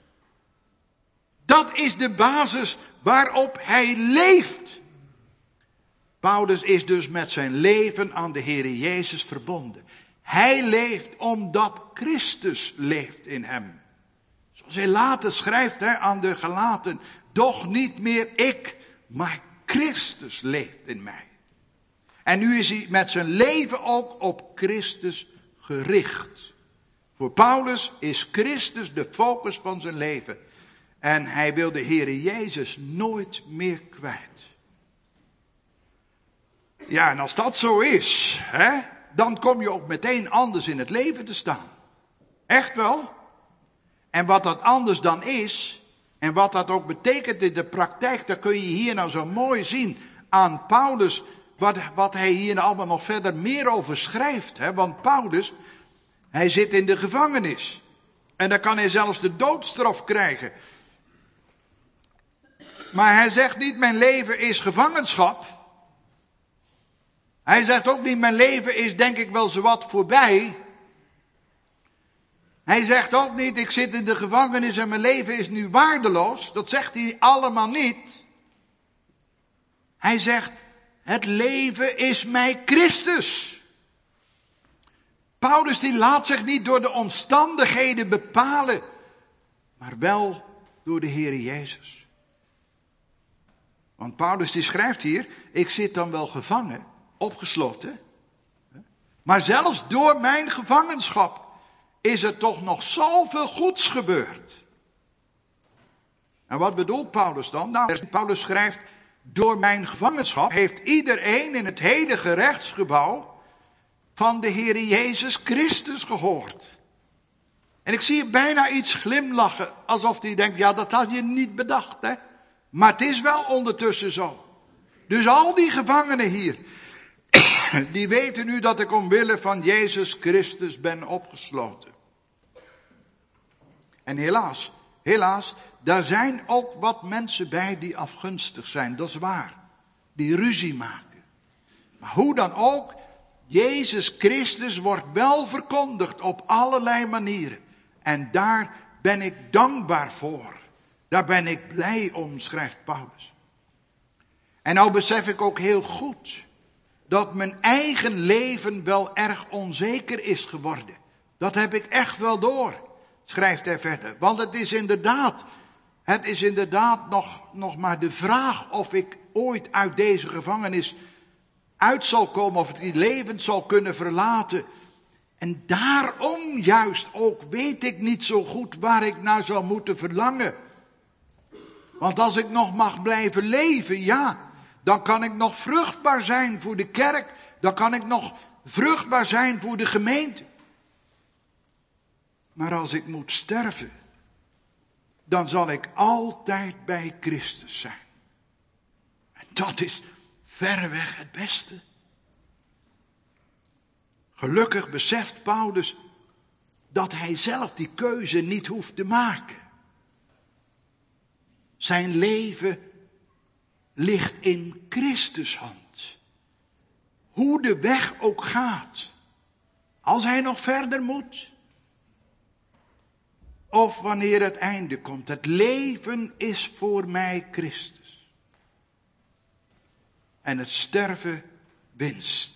Dat is de basis waarop hij leeft. Paulus is dus met zijn leven aan de Heere Jezus verbonden. Hij leeft omdat Christus leeft in hem. Zoals hij later schrijft aan de Galaten. Doch niet meer ik, maar Christus leeft in mij. En nu is hij met zijn leven ook op Christus gericht. Voor Paulus is Christus de focus van zijn leven. En hij wil de Heere Jezus nooit meer kwijt. Ja, en als dat zo is, dan kom je ook meteen anders in het leven te staan. Echt wel. En wat dat anders dan is, en wat dat ook betekent in de praktijk, dat kun je hier nou zo mooi zien aan Paulus, wat hij hier nou allemaal nog verder meer over schrijft. Want Paulus, hij zit in de gevangenis. En dan kan hij zelfs de doodstraf krijgen. Maar hij zegt niet, mijn leven is gevangenschap. Hij zegt ook niet, mijn leven is denk ik wel zowat voorbij. Hij zegt ook niet, ik zit in de gevangenis en mijn leven is nu waardeloos. Dat zegt hij allemaal niet. Hij zegt, Het leven is mij Christus. Paulus die laat zich niet door de omstandigheden bepalen, maar wel door de Heer Jezus. Want Paulus die schrijft hier, ik zit dan wel gevangen, opgesloten. Maar zelfs door mijn gevangenschap is er toch nog zoveel goeds gebeurd. En wat bedoelt Paulus dan? Nou, Paulus schrijft, door mijn gevangenschap heeft iedereen in het hele gerechtsgebouw van de Heer Jezus Christus gehoord. En ik zie bijna iets glimlachen, alsof hij denkt, ja, dat had je niet bedacht, hè. Maar het is wel ondertussen zo. Dus al die gevangenen hier, die weten nu dat ik omwille van Jezus Christus ben opgesloten. En helaas, daar zijn ook wat mensen bij die afgunstig zijn, dat is waar. Die ruzie maken. Maar hoe dan ook, Jezus Christus wordt wel verkondigd op allerlei manieren. En daar ben ik dankbaar voor. Daar ben ik blij om, schrijft Paulus. En nou besef ik ook heel goed dat mijn eigen leven wel erg onzeker is geworden. Dat heb ik echt wel door, schrijft hij verder. Want het is inderdaad nog maar de vraag of ik ooit uit deze gevangenis uit zal komen, of ik die levend zal kunnen verlaten. En daarom juist ook weet ik niet zo goed waar ik naar zou moeten verlangen. Want als ik nog mag blijven leven, ja, dan kan ik nog vruchtbaar zijn voor de kerk. Dan kan ik nog vruchtbaar zijn voor de gemeente. Maar als ik moet sterven, dan zal ik altijd bij Christus zijn. En dat is verreweg het beste. Gelukkig beseft Paulus dat hij zelf die keuze niet hoeft te maken. Zijn leven ligt in Christus' hand. Hoe de weg ook gaat. Als hij nog verder moet. Of wanneer het einde komt. Het leven is voor mij Christus. En het sterven winst.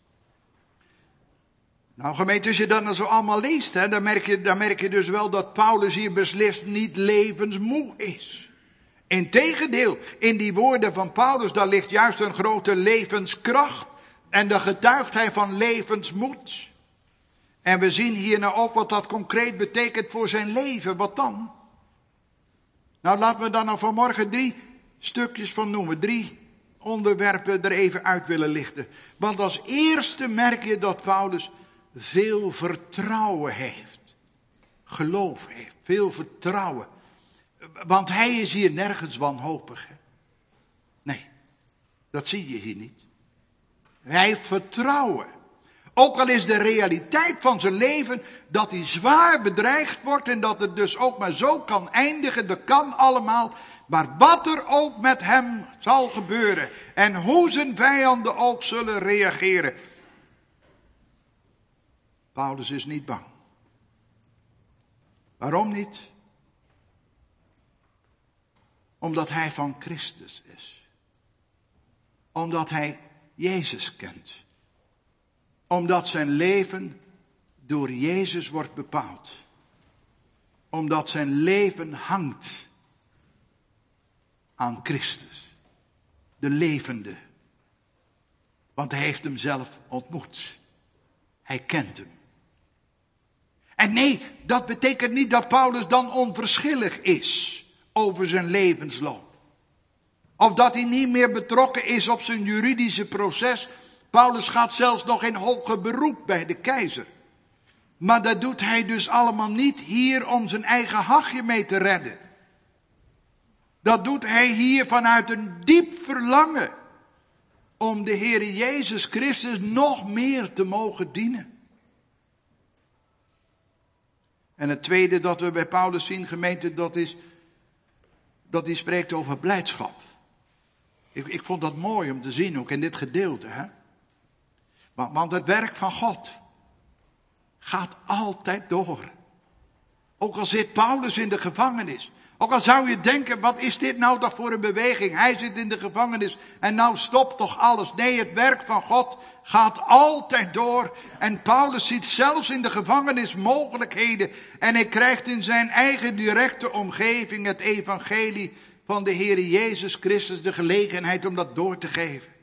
Nou gemeente, als je dat nou zo allemaal leest, hè, dan merk je dus wel dat Paulus hier beslist niet levensmoe is. Integendeel, in die woorden van Paulus, daar ligt juist een grote levenskracht. En dan getuigt hij van levensmoed. En we zien hier nou ook wat dat concreet betekent voor zijn leven. Wat dan? Nou, laten we daar nou vanmorgen 3 stukjes van noemen. 3 onderwerpen er even uit willen lichten. Want als eerste merk je dat Paulus veel vertrouwen heeft. Geloof heeft, veel vertrouwen. Want hij is hier nergens wanhopig. Hè? Nee, dat zie je hier niet. Hij heeft vertrouwen. Ook al is de realiteit van zijn leven dat hij zwaar bedreigd wordt en dat het dus ook maar zo kan eindigen, dat kan allemaal. Maar wat er ook met hem zal gebeuren en hoe zijn vijanden ook zullen reageren. Paulus is niet bang. Waarom niet? Omdat hij van Christus is. Omdat hij Jezus kent. Omdat zijn leven door Jezus wordt bepaald. Omdat zijn leven hangt aan Christus. De levende. Want hij heeft hem zelf ontmoet. Hij kent hem. En nee, dat betekent niet dat Paulus dan onverschillig is over zijn levensloop. Of dat hij niet meer betrokken is op zijn juridische proces. Paulus gaat zelfs nog in hoger beroep bij de keizer. Maar dat doet hij dus allemaal niet hier om zijn eigen hachje mee te redden. Dat doet hij hier vanuit een diep verlangen om de Heer Jezus Christus nog meer te mogen dienen. En het tweede dat we bij Paulus zien, gemeente, dat is dat hij spreekt over blijdschap. Ik vond dat mooi om te zien, ook in dit gedeelte. Hè? Want het werk van God gaat altijd door. Ook al zit Paulus in de gevangenis. Ook al zou je denken, wat is dit nou toch voor een beweging? Hij zit in de gevangenis en nou stopt toch alles. Nee, het werk van God gaat altijd door. En Paulus ziet zelfs in de gevangenis mogelijkheden. En hij krijgt in zijn eigen directe omgeving het evangelie van de Heer Jezus Christus de gelegenheid om dat door te geven.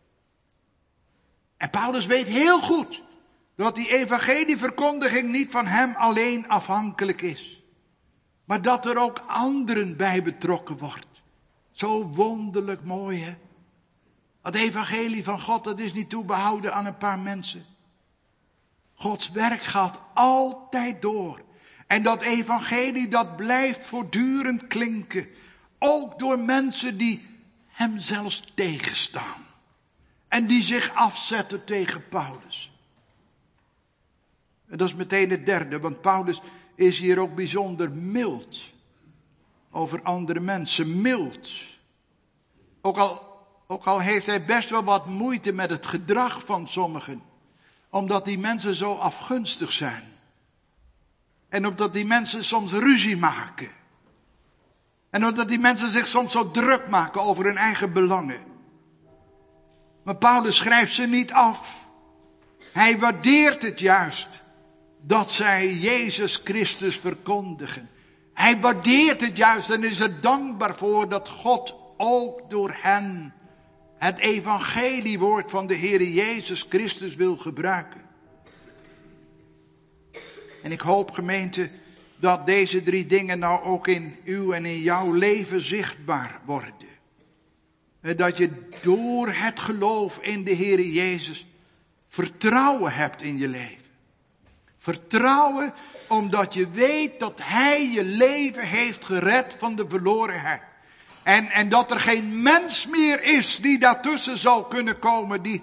En Paulus weet heel goed dat die evangelieverkondiging niet van hem alleen afhankelijk is. Maar dat er ook anderen bij betrokken wordt. Zo wonderlijk mooi, hè? Het evangelie van God, dat is niet toebehouden aan een paar mensen. Gods werk gaat altijd door. En dat evangelie, dat blijft voortdurend klinken. Ook door mensen die hem zelfs tegenstaan. En die zich afzetten tegen Paulus. En dat is meteen het derde, want Paulus is hier ook bijzonder mild over andere mensen. Mild. Ook al heeft hij best wel wat moeite met het gedrag van sommigen. Omdat die mensen zo afgunstig zijn. En omdat die mensen soms ruzie maken. En omdat die mensen zich soms zo druk maken over hun eigen belangen. Maar Paulus schrijft ze niet af. Hij waardeert het juist dat zij Jezus Christus verkondigen. Hij waardeert het juist en is er dankbaar voor dat God ook door hen het evangeliewoord van de Heer Jezus Christus wil gebruiken. En ik hoop, gemeente, dat deze 3 dingen nou ook in uw en in jouw leven zichtbaar worden. Dat je door het geloof in de Heer Jezus vertrouwen hebt in je leven. Vertrouwen omdat je weet dat Hij je leven heeft gered van de verlorenheid. En dat er geen mens meer is die daartussen zal kunnen komen, die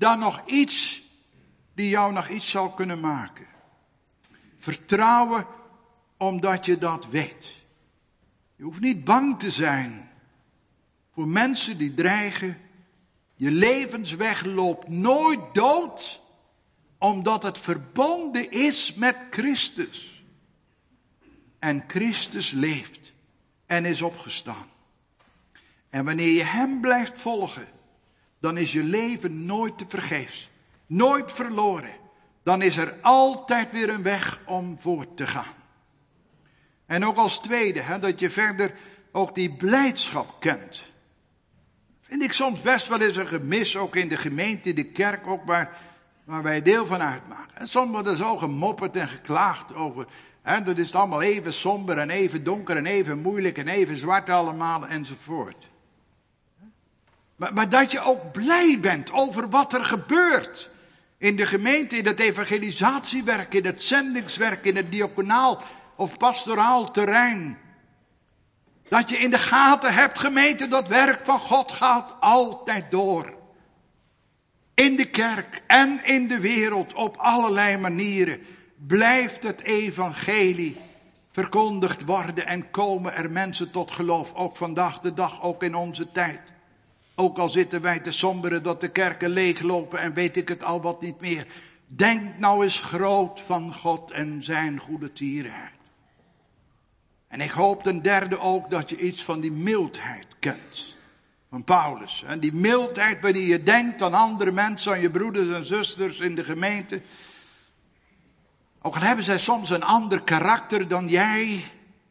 jou nog iets zal kunnen maken. Vertrouwen omdat je dat weet. Je hoeft niet bang te zijn voor mensen die dreigen. Je levensweg loopt nooit dood, omdat het verbonden is met Christus. En Christus leeft en is opgestaan. En wanneer je hem blijft volgen, dan is je leven nooit te vergeefs. Nooit verloren. Dan is er altijd weer een weg om voort te gaan. En ook als tweede, dat je verder ook die blijdschap kent. Vind ik soms best wel eens een gemis, ook in de gemeente, de kerk, ook waar wij deel van uitmaken. En soms wordt er zo gemopperd en geklaagd over. Dat is het allemaal even somber en even donker en even moeilijk en even zwart allemaal enzovoort. Maar dat je ook blij bent over wat er gebeurt. In de gemeente, in het evangelisatiewerk, in het zendingswerk, in het diaconaal of pastoraal terrein. Dat je in de gaten hebt, gemeente, dat werk van God gaat altijd door. In de kerk en in de wereld op allerlei manieren blijft het evangelie verkondigd worden en komen er mensen tot geloof. Ook vandaag de dag, ook in onze tijd. Ook al zitten wij te somberen dat de kerken leeglopen en weet ik het al wat niet meer. Denk nou eens groot van God en zijn goede tierenheid. En ik hoop ten derde ook dat je iets van die mildheid kent. Van Paulus. En die mildheid wanneer je denkt aan andere mensen, aan je broeders en zusters in de gemeente. Ook al hebben zij soms een ander karakter dan jij.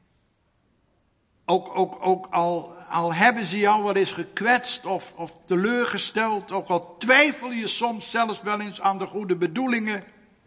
Ook al hebben ze jou wel eens gekwetst of teleurgesteld. Ook al twijfel je soms zelfs wel eens aan de goede bedoelingen.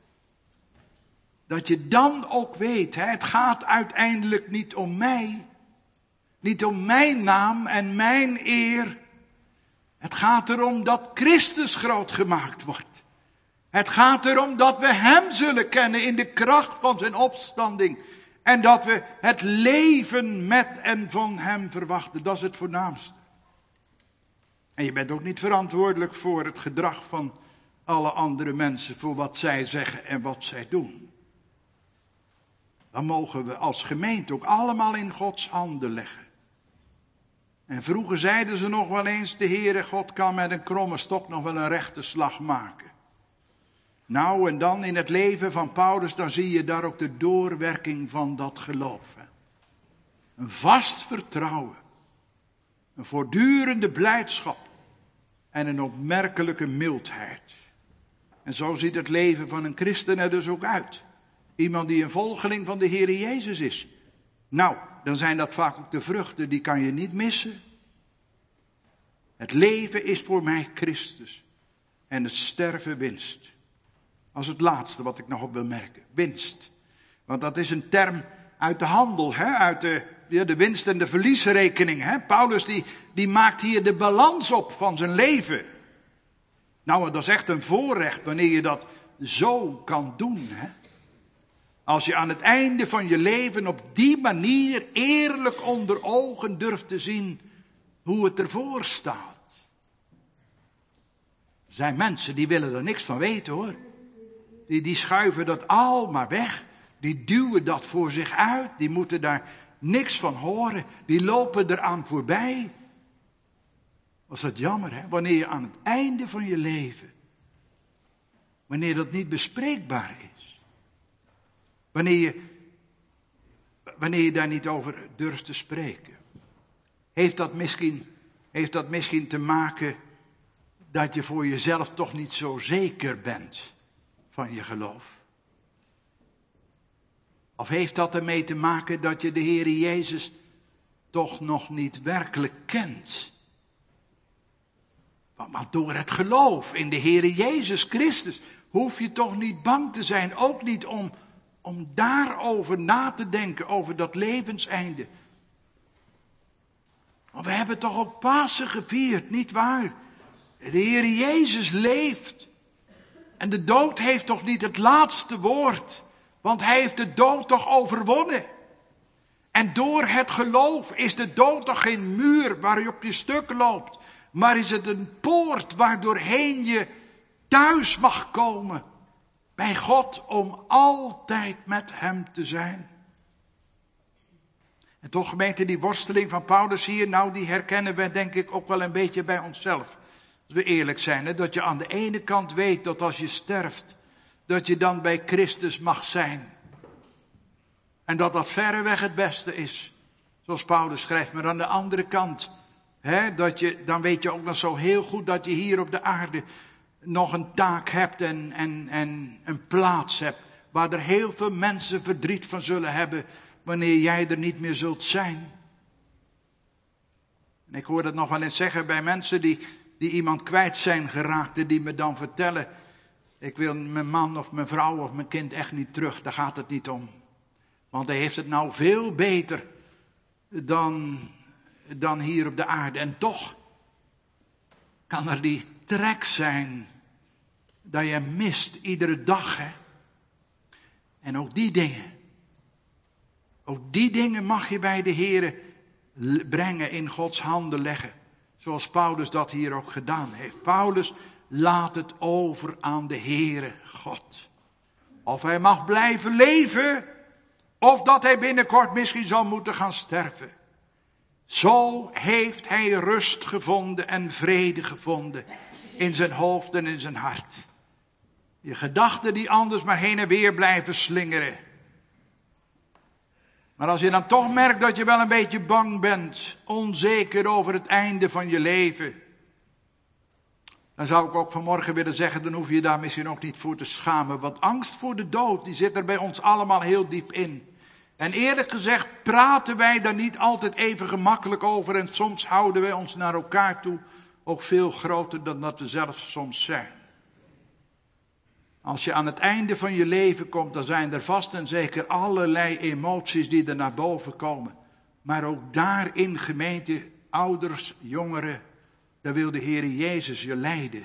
Dat je dan ook weet, het gaat uiteindelijk niet om mij. Niet om mijn naam en mijn eer. Het gaat erom dat Christus groot gemaakt wordt. Het gaat erom dat we hem zullen kennen in de kracht van zijn opstanding. En dat we het leven met en van hem verwachten. Dat is het voornaamste. En je bent ook niet verantwoordelijk voor het gedrag van alle andere mensen. Voor wat zij zeggen en wat zij doen. Dan mogen we als gemeente ook allemaal in Gods handen leggen. En vroeger zeiden ze nog wel eens, de Heere God kan met een kromme stok nog wel een rechte slag maken. Nou, en dan in het leven van Paulus, dan zie je daar ook de doorwerking van dat geloof. Een vast vertrouwen. Een voortdurende blijdschap. En een opmerkelijke mildheid. En zo ziet het leven van een christen er dus ook uit. Iemand die een volgeling van de Heere Jezus is. Nou, dan zijn dat vaak ook de vruchten, die kan je niet missen. Het leven is voor mij Christus. En het sterven winst. Als het laatste wat ik nog op wil merken. Winst. Want dat is een term uit de handel, uit de winst- en de verliesrekening. Paulus die maakt hier de balans op van zijn leven. Nou, dat is echt een voorrecht wanneer je dat zo kan doen. Als je aan het einde van je leven op die manier eerlijk onder ogen durft te zien hoe het ervoor staat. Er zijn mensen die willen er niks van weten hoor. Die schuiven dat al maar weg. Die duwen dat voor zich uit. Die moeten daar niks van horen. Die lopen eraan voorbij. Was dat jammer, wanneer je aan het einde van je leven, wanneer dat niet bespreekbaar is. Wanneer je daar niet over durft te spreken. Heeft dat misschien te maken dat je voor jezelf toch niet zo zeker bent van je geloof? Of heeft dat ermee te maken dat je de Heere Jezus toch nog niet werkelijk kent? Want door het geloof in de Heere Jezus Christus hoef je toch niet bang te zijn. Ook niet om daarover na te denken, over dat levenseinde. Want we hebben toch ook Pasen gevierd, niet waar? De Heere Jezus leeft. En de dood heeft toch niet het laatste woord. Want hij heeft de dood toch overwonnen. En door het geloof is de dood toch geen muur waarop je stuk loopt. Maar is het een poort waardoorheen je thuis mag komen. Bij God om altijd met hem te zijn. En toch gemeente, die worsteling van Paulus hier, nou die herkennen we denk ik ook wel een beetje bij onszelf. Als we eerlijk zijn, dat je aan de ene kant weet dat als je sterft, dat je dan bij Christus mag zijn. En dat dat verreweg het beste is. Zoals Paulus schrijft, maar aan de andere kant, dan weet je ook nog zo heel goed dat je hier op de aarde nog een taak hebt en een plaats hebt. Waar er heel veel mensen verdriet van zullen hebben wanneer jij er niet meer zult zijn. En ik hoor dat nog wel eens zeggen bij mensen die iemand kwijt zijn geraakt. Die me dan vertellen, ik wil mijn man of mijn vrouw of mijn kind echt niet terug. Daar gaat het niet om. Want hij heeft het nou veel beter dan hier op de aarde. En toch kan er die trek zijn dat je mist iedere dag. En ook die dingen mag je bij de Heere brengen, in Gods handen leggen. Zoals Paulus dat hier ook gedaan heeft. Paulus laat het over aan de Heere God. Of hij mag blijven leven, of dat hij binnenkort misschien zal moeten gaan sterven. Zo heeft hij rust gevonden en vrede gevonden in zijn hoofd en in zijn hart. Je gedachten die anders maar heen en weer blijven slingeren. Maar als je dan toch merkt dat je wel een beetje bang bent, onzeker over het einde van je leven, dan zou ik ook vanmorgen willen zeggen, dan hoef je daar misschien ook niet voor te schamen. Want angst voor de dood, die zit er bij ons allemaal heel diep in. En eerlijk gezegd praten wij daar niet altijd even gemakkelijk over. En soms houden wij ons naar elkaar toe ook veel groter dan dat we zelf soms zijn. Als je aan het einde van je leven komt, dan zijn er vast en zeker allerlei emoties die er naar boven komen. Maar ook daarin, gemeente, ouders, jongeren, daar wil de Heere Jezus je leiden.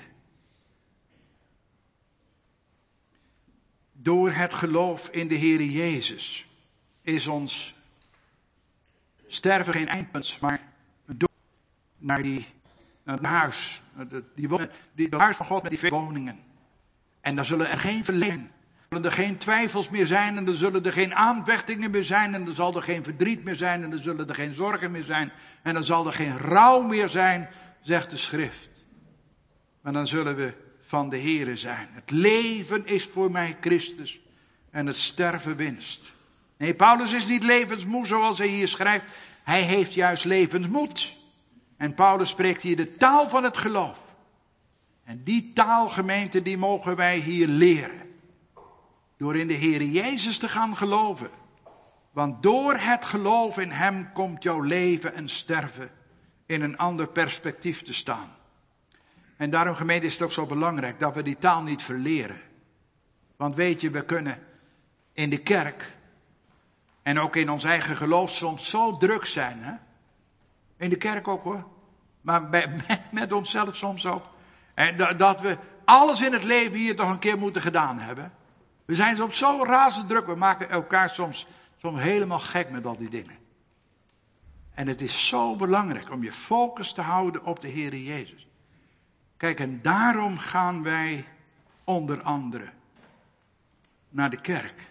Door het geloof in de Heere Jezus is ons sterven geen eindpunt, maar door naar het huis. Het huis van God met die vele woningen. En dan zullen er geen verleden, zullen er geen twijfels meer zijn, en dan zullen er geen aanvechtingen meer zijn, en dan zal er geen verdriet meer zijn, en dan zullen er geen zorgen meer zijn, en dan zal er geen rouw meer zijn, zegt de schrift. Maar dan zullen we van de Here zijn. Het leven is voor mij Christus en het sterven winst. Nee, Paulus is niet levensmoe zoals hij hier schrijft. Hij heeft juist levensmoed. En Paulus spreekt hier de taal van het geloof. En die taal, gemeente, die mogen wij hier leren. Door in de Heer Jezus te gaan geloven. Want door het geloof in hem komt jouw leven en sterven in een ander perspectief te staan. En daarom, gemeente, is het ook zo belangrijk dat we die taal niet verleren. Want weet je, we kunnen in de kerk en ook in ons eigen geloof soms zo druk zijn. Hè? In de kerk ook hoor. Maar met onszelf soms ook. En dat we alles in het leven hier toch een keer moeten gedaan hebben. We zijn soms zo razend druk. We maken elkaar soms helemaal gek met al die dingen. En het is zo belangrijk om je focus te houden op de Heere Jezus. Kijk, en daarom gaan wij onder andere naar de kerk.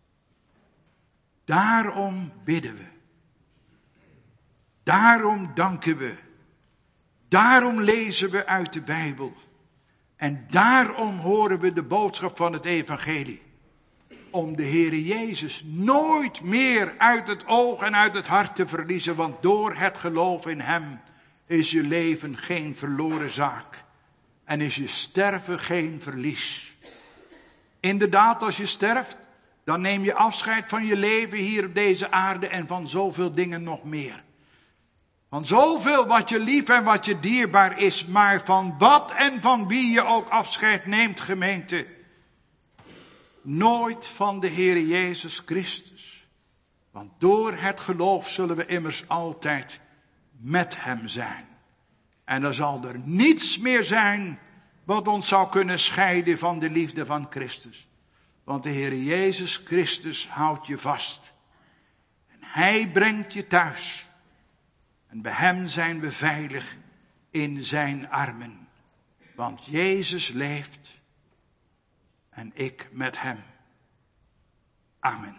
Daarom bidden we. Daarom danken we. Daarom lezen we uit de Bijbel. En daarom horen we de boodschap van het evangelie. Om de Heere Jezus nooit meer uit het oog en uit het hart te verliezen. Want door het geloof in hem is je leven geen verloren zaak. En is je sterven geen verlies. Inderdaad, als je sterft, dan neem je afscheid van je leven hier op deze aarde en van zoveel dingen nog meer. Van zoveel wat je lief en wat je dierbaar is, maar van wat en van wie je ook afscheid neemt, gemeente. Nooit van de Heere Jezus Christus. Want door het geloof zullen we immers altijd met hem zijn. En er zal er niets meer zijn wat ons zou kunnen scheiden van de liefde van Christus. Want de Heere Jezus Christus houdt je vast. En hij brengt je thuis. En bij hem zijn we veilig in zijn armen. Want Jezus leeft en ik met hem. Amen.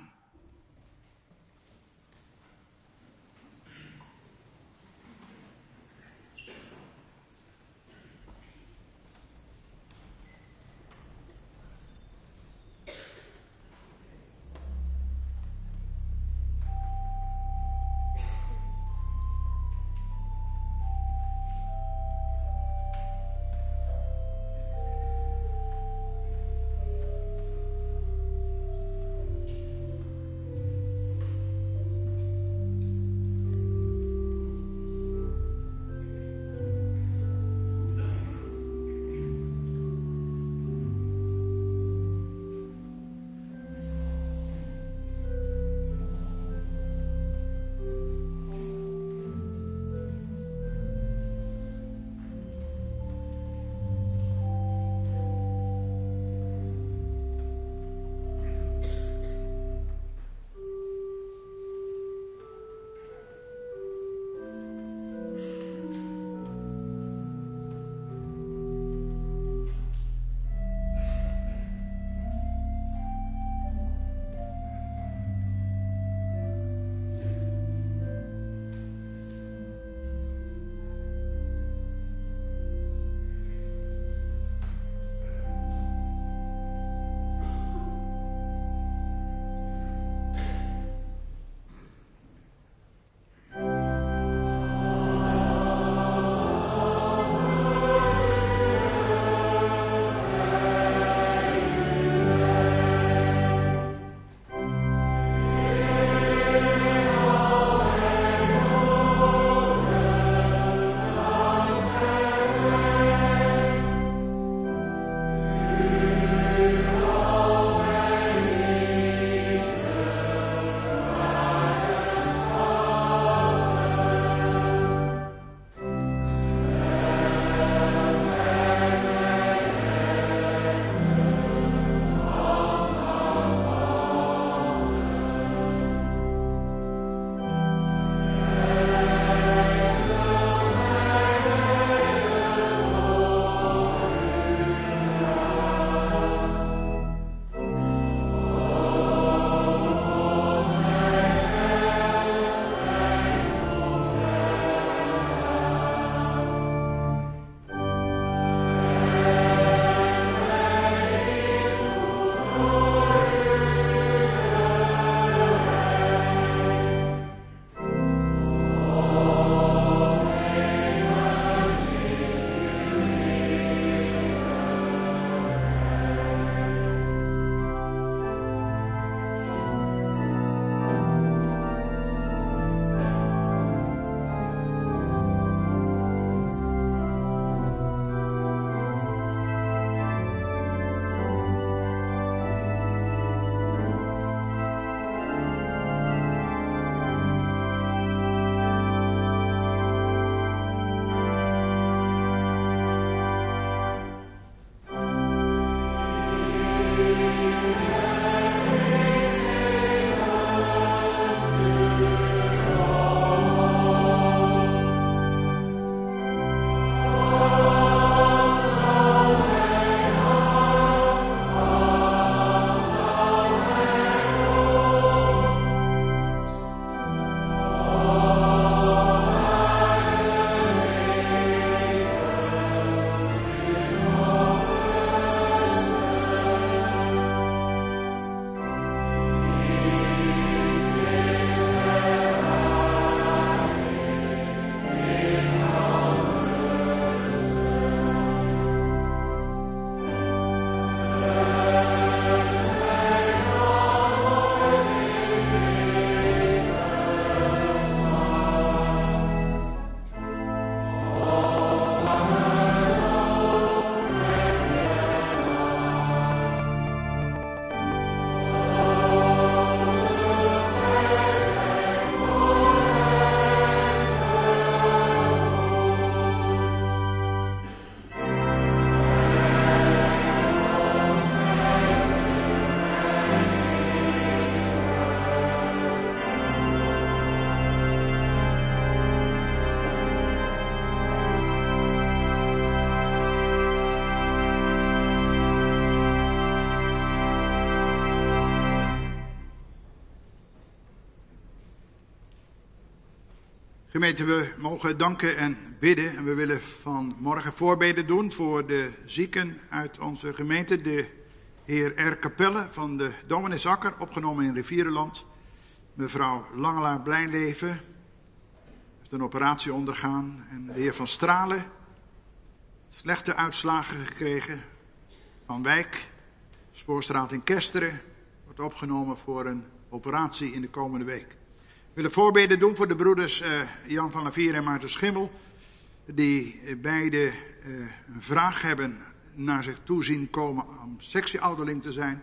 Gemeente, we mogen danken en bidden. En we willen vanmorgen voorbeden doen voor de zieken uit onze gemeente. De heer R. Capelle van de Dominesakker, opgenomen in Rivierenland. Mevrouw Langelaar Blijleven heeft een operatie ondergaan. En de heer Van Stralen, slechte uitslagen gekregen. Van Wijk, Spoorstraat in Kesteren, wordt opgenomen voor een operatie in de komende week. We willen voorbeden doen voor de broeders Jan van Lavier en Maarten Schimmel. Die beide een vraag hebben naar zich toe zien komen om sectieouderling te zijn.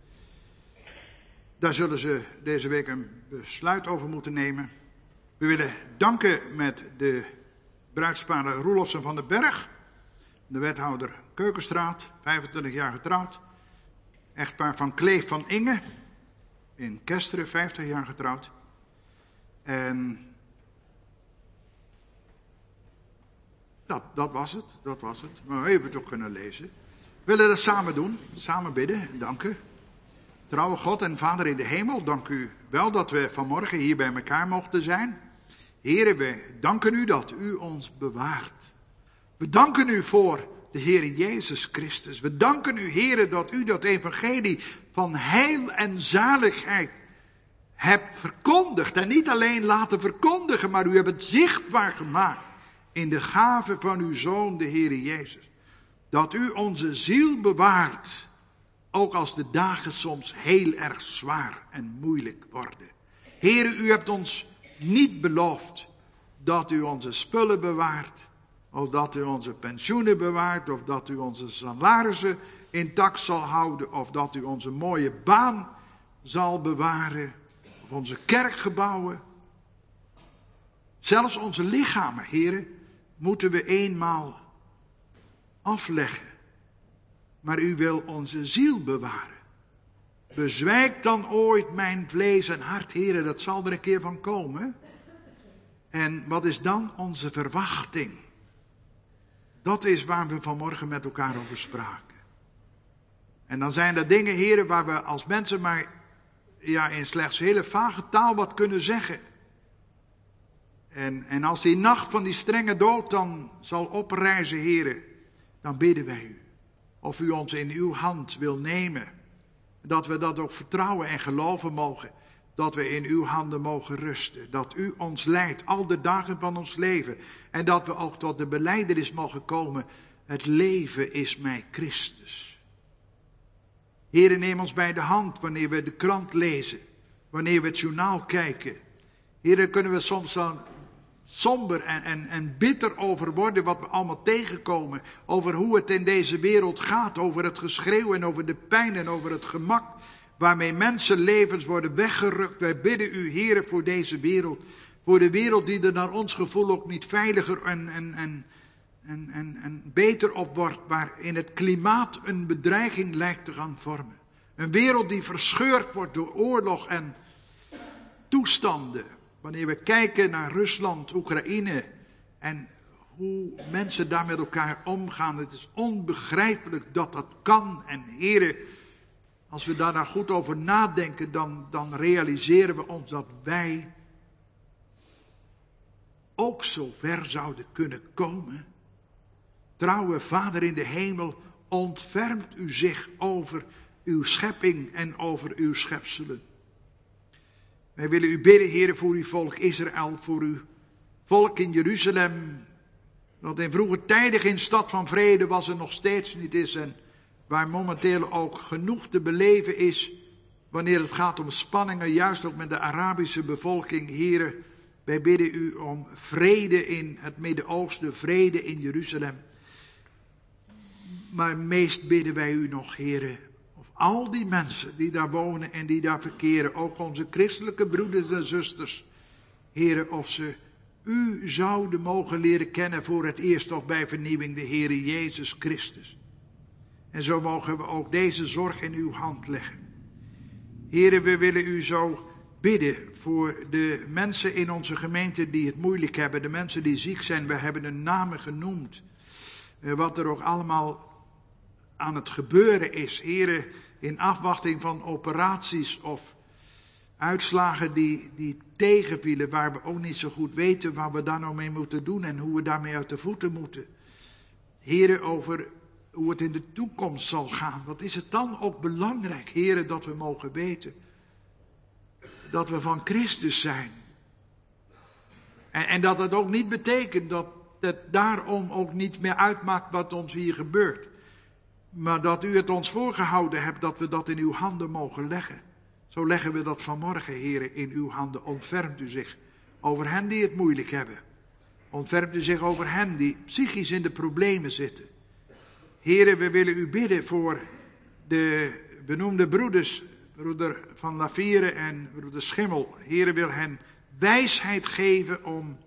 Daar zullen ze deze week een besluit over moeten nemen. We willen danken met de bruidsparen Roelofsen van den Berg. De wethouder Keukenstraat, 25 jaar getrouwd. Echtpaar van Kleef van Inge in Kesteren, 50 jaar getrouwd. En dat was het. Maar we hebben het ook kunnen lezen. We willen dat samen doen, samen bidden en danken. Trouwe God en Vader in de hemel, dank u wel dat we vanmorgen hier bij elkaar mochten zijn. Heren, we danken u dat u ons bewaart. We danken u voor de Heer Jezus Christus. We danken u, Heren, dat u dat evangelie van heil en zaligheid hebt verkondigd. En niet alleen laten verkondigen, maar u hebt het zichtbaar gemaakt in de gave van uw Zoon, de Heer Jezus. Dat u onze ziel bewaart, ook als de dagen soms heel erg zwaar en moeilijk worden. Heren, u hebt ons niet beloofd dat u onze spullen bewaart, of dat u onze pensioenen bewaart, of dat u onze salarissen intact zal houden, of dat u onze mooie baan zal bewaren, of onze kerkgebouwen. Zelfs onze lichamen, heren, moeten we eenmaal afleggen. Maar u wil onze ziel bewaren. Bezwijkt dan ooit mijn vlees en hart, heren, dat zal er een keer van komen. En wat is dan onze verwachting? Dat is waar we vanmorgen met elkaar over spraken. En dan zijn er dingen, heren, waar we als mensen maar in slechts hele vage taal wat kunnen zeggen. En als die nacht van die strenge dood dan zal oprijzen, heren, dan bidden wij u. Of u ons in uw hand wil nemen. Dat we dat ook vertrouwen en geloven mogen. Dat we in uw handen mogen rusten. Dat u ons leidt al de dagen van ons leven. En dat we ook tot de belijdenis mogen komen. Het leven is mij Christus. Heren, neem ons bij de hand wanneer we de krant lezen. Wanneer we het journaal kijken. Heren, kunnen we soms dan somber en bitter over worden wat we allemaal tegenkomen. Over hoe het in deze wereld gaat. Over het geschreeuw en over de pijn en over het gemak. Waarmee mensenlevens worden weggerukt. Wij bidden u, heren, voor deze wereld. Voor de wereld die er naar ons gevoel ook niet veiliger en beter op wordt. Waarin het klimaat een bedreiging lijkt te gaan vormen. Een wereld die verscheurd wordt door oorlog en toestanden. Wanneer we kijken naar Rusland, Oekraïne en hoe mensen daar met elkaar omgaan. Het is onbegrijpelijk dat dat kan. En heren, als we daar nou goed over nadenken, dan realiseren we ons dat wij ook zo ver zouden kunnen komen. Trouwe Vader in de hemel, ontfermt u zich over uw schepping en over uw schepselen. Wij willen u bidden, heren, voor uw volk Israël, voor uw volk in Jeruzalem. Dat in vroege tijden geen stad van vrede was en nog steeds niet is. En waar momenteel ook genoeg te beleven is wanneer het gaat om spanningen, juist ook met de Arabische bevolking. Heren, wij bidden u om vrede in het Midden-Oosten, vrede in Jeruzalem. Maar meest bidden wij u nog, heren, of al die mensen die daar wonen en die daar verkeren, ook onze christelijke broeders en zusters, heren, of ze u zouden mogen leren kennen voor het eerst toch bij vernieuwing, de Heere Jezus Christus. En zo mogen we ook deze zorg in uw hand leggen. Heren, we willen u zo bidden voor de mensen in onze gemeente die het moeilijk hebben, de mensen die ziek zijn. We hebben hun namen genoemd. Wat er ook allemaal aan het gebeuren is, heren, in afwachting van operaties of Uitslagen die tegenvielen, waar we ook niet zo goed weten wat we daar nou mee moeten doen en hoe we daarmee uit de voeten moeten. Heren, over hoe het in de toekomst zal gaan. Wat is het dan ook belangrijk, heren, dat we mogen weten dat we van Christus zijn. En dat het ook niet betekent dat het daarom ook niet meer uitmaakt wat ons hier gebeurt. Maar dat u het ons voorgehouden hebt dat we dat in uw handen mogen leggen. Zo leggen we dat vanmorgen, heren, in uw handen. Ontfermt u zich over hen die het moeilijk hebben. Ontfermt u zich over hen die psychisch in de problemen zitten. Heren, we willen u bidden voor de benoemde broeders, broeder Van Lavieren en broeder Schimmel. Heren, wil hen wijsheid geven om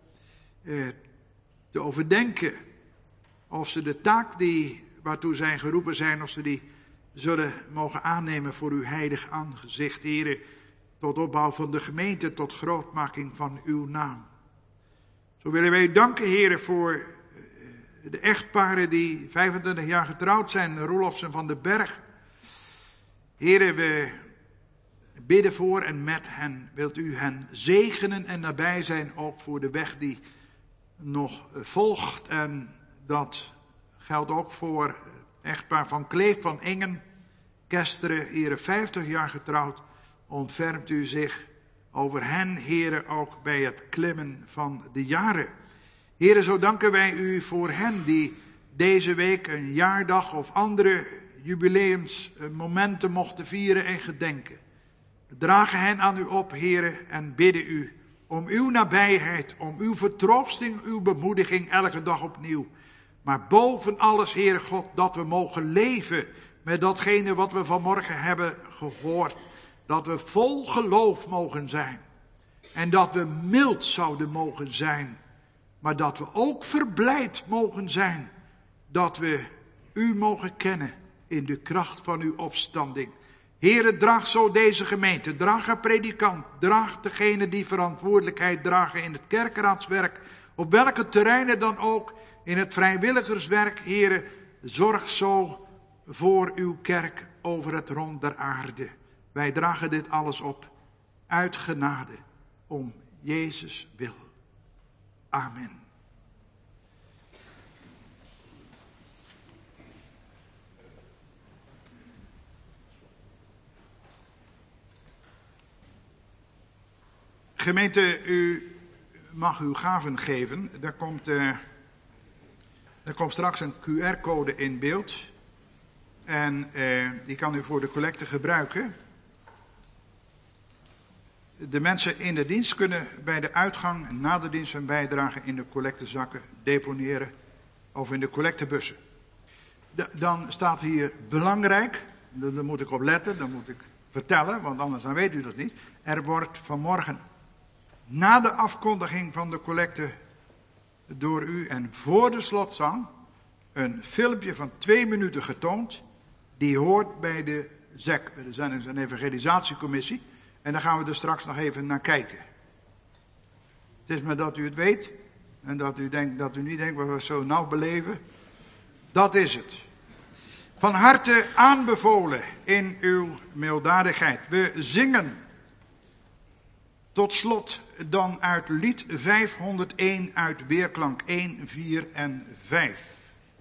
te overdenken of ze de taak waartoe zij geroepen zijn, of ze die zullen mogen aannemen voor uw heilig aangezicht, heren, tot opbouw van de gemeente, tot grootmaking van uw naam. Zo willen wij u danken, heren, voor de echtparen die 25 jaar getrouwd zijn, Roelofs en Van den Berg. Heren, we bidden voor en met hen. Wilt u hen zegenen en nabij zijn, ook voor de weg die nog volgt. En dat geldt ook voor echtpaar Van Kleef, Van Engen, Kesteren, heren, 50 jaar getrouwd. Ontfermt u zich over hen, heren, ook bij het klimmen van de jaren. Heren, zo danken wij u voor hen die deze week een jaardag of andere jubileumsmomenten mochten vieren en gedenken. We dragen hen aan u op, heren, en bidden u om uw nabijheid, om uw vertroosting, uw bemoediging elke dag opnieuw. Maar boven alles, Heere God, dat we mogen leven met datgene wat we vanmorgen hebben gehoord. Dat we vol geloof mogen zijn. En dat we mild zouden mogen zijn. Maar dat we ook verblijd mogen zijn. Dat we u mogen kennen in de kracht van uw opstanding. Heere, draag zo deze gemeente. Draag haar predikant. Draag degene die verantwoordelijkheid dragen in het kerkeraadswerk. Op welke terreinen dan ook. In het vrijwilligerswerk, Heere, zorg zo voor uw kerk over het rond der aarde. Wij dragen dit alles op uit genade om Jezus wil. Amen. Gemeente, u mag uw gaven geven. Er komt straks een QR-code in beeld. En die kan u voor de collecte gebruiken. De mensen in de dienst kunnen bij de uitgang na de dienst hun bijdrage in de collectezakken deponeren of in de collectebussen. Dan staat hier belangrijk, daar moet ik op letten, dat moet ik vertellen, want anders dan weet u dat niet. Er wordt vanmorgen na de afkondiging van de collecte door u en voor de slotzang een filmpje van 2 minuten getoond. Die hoort bij de ZEC, de Zendings- en Evangelisatiecommissie. En daar gaan we er straks nog even naar kijken. Het is maar dat u het weet. En dat u niet denkt, wat we zo nauw beleven. Dat is het. Van harte aanbevolen in uw milddadigheid. We zingen tot slot dan uit lied 501 uit weerklank 1, 4 en 5.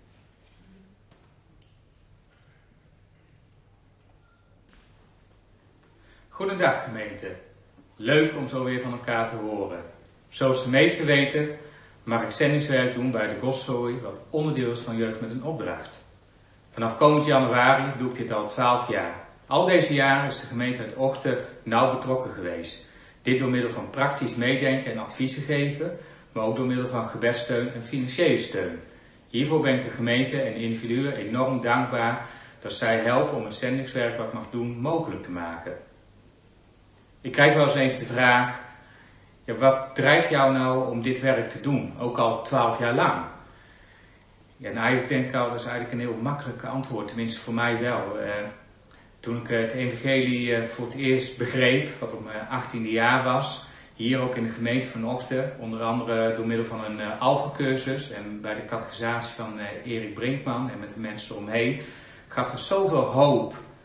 Goedendag gemeente. Leuk om zo weer van elkaar te horen. Zoals de meesten weten mag ik zendingswerk doen bij de Goszooi, wat onderdeel is van Jeugd met een Opdracht. Vanaf komend januari doe ik dit al 12 jaar. Al deze jaren is de gemeente uit Ochten nauw betrokken geweest. Dit door middel van praktisch meedenken en adviezen geven, maar ook door middel van gebedssteun en financiële steun. Hiervoor ben ik de gemeente en de individuen enorm dankbaar dat zij helpen om het zendingswerk wat ik mag doen mogelijk te maken. Ik krijg wel eens de vraag, ja, wat drijft jou nou om dit werk te doen, ook al 12 jaar lang? Ja, nou, eigenlijk denk ik al, dat is eigenlijk een heel makkelijk antwoord, tenminste voor mij wel. Toen ik het evangelie voor het eerst begreep, wat op mijn 18e jaar was, hier ook in de gemeente van Ochten, onder andere door middel van een alfacursus en bij de catechisatie van Erik Brinkman en met de mensen eromheen, gaf er zoveel hoop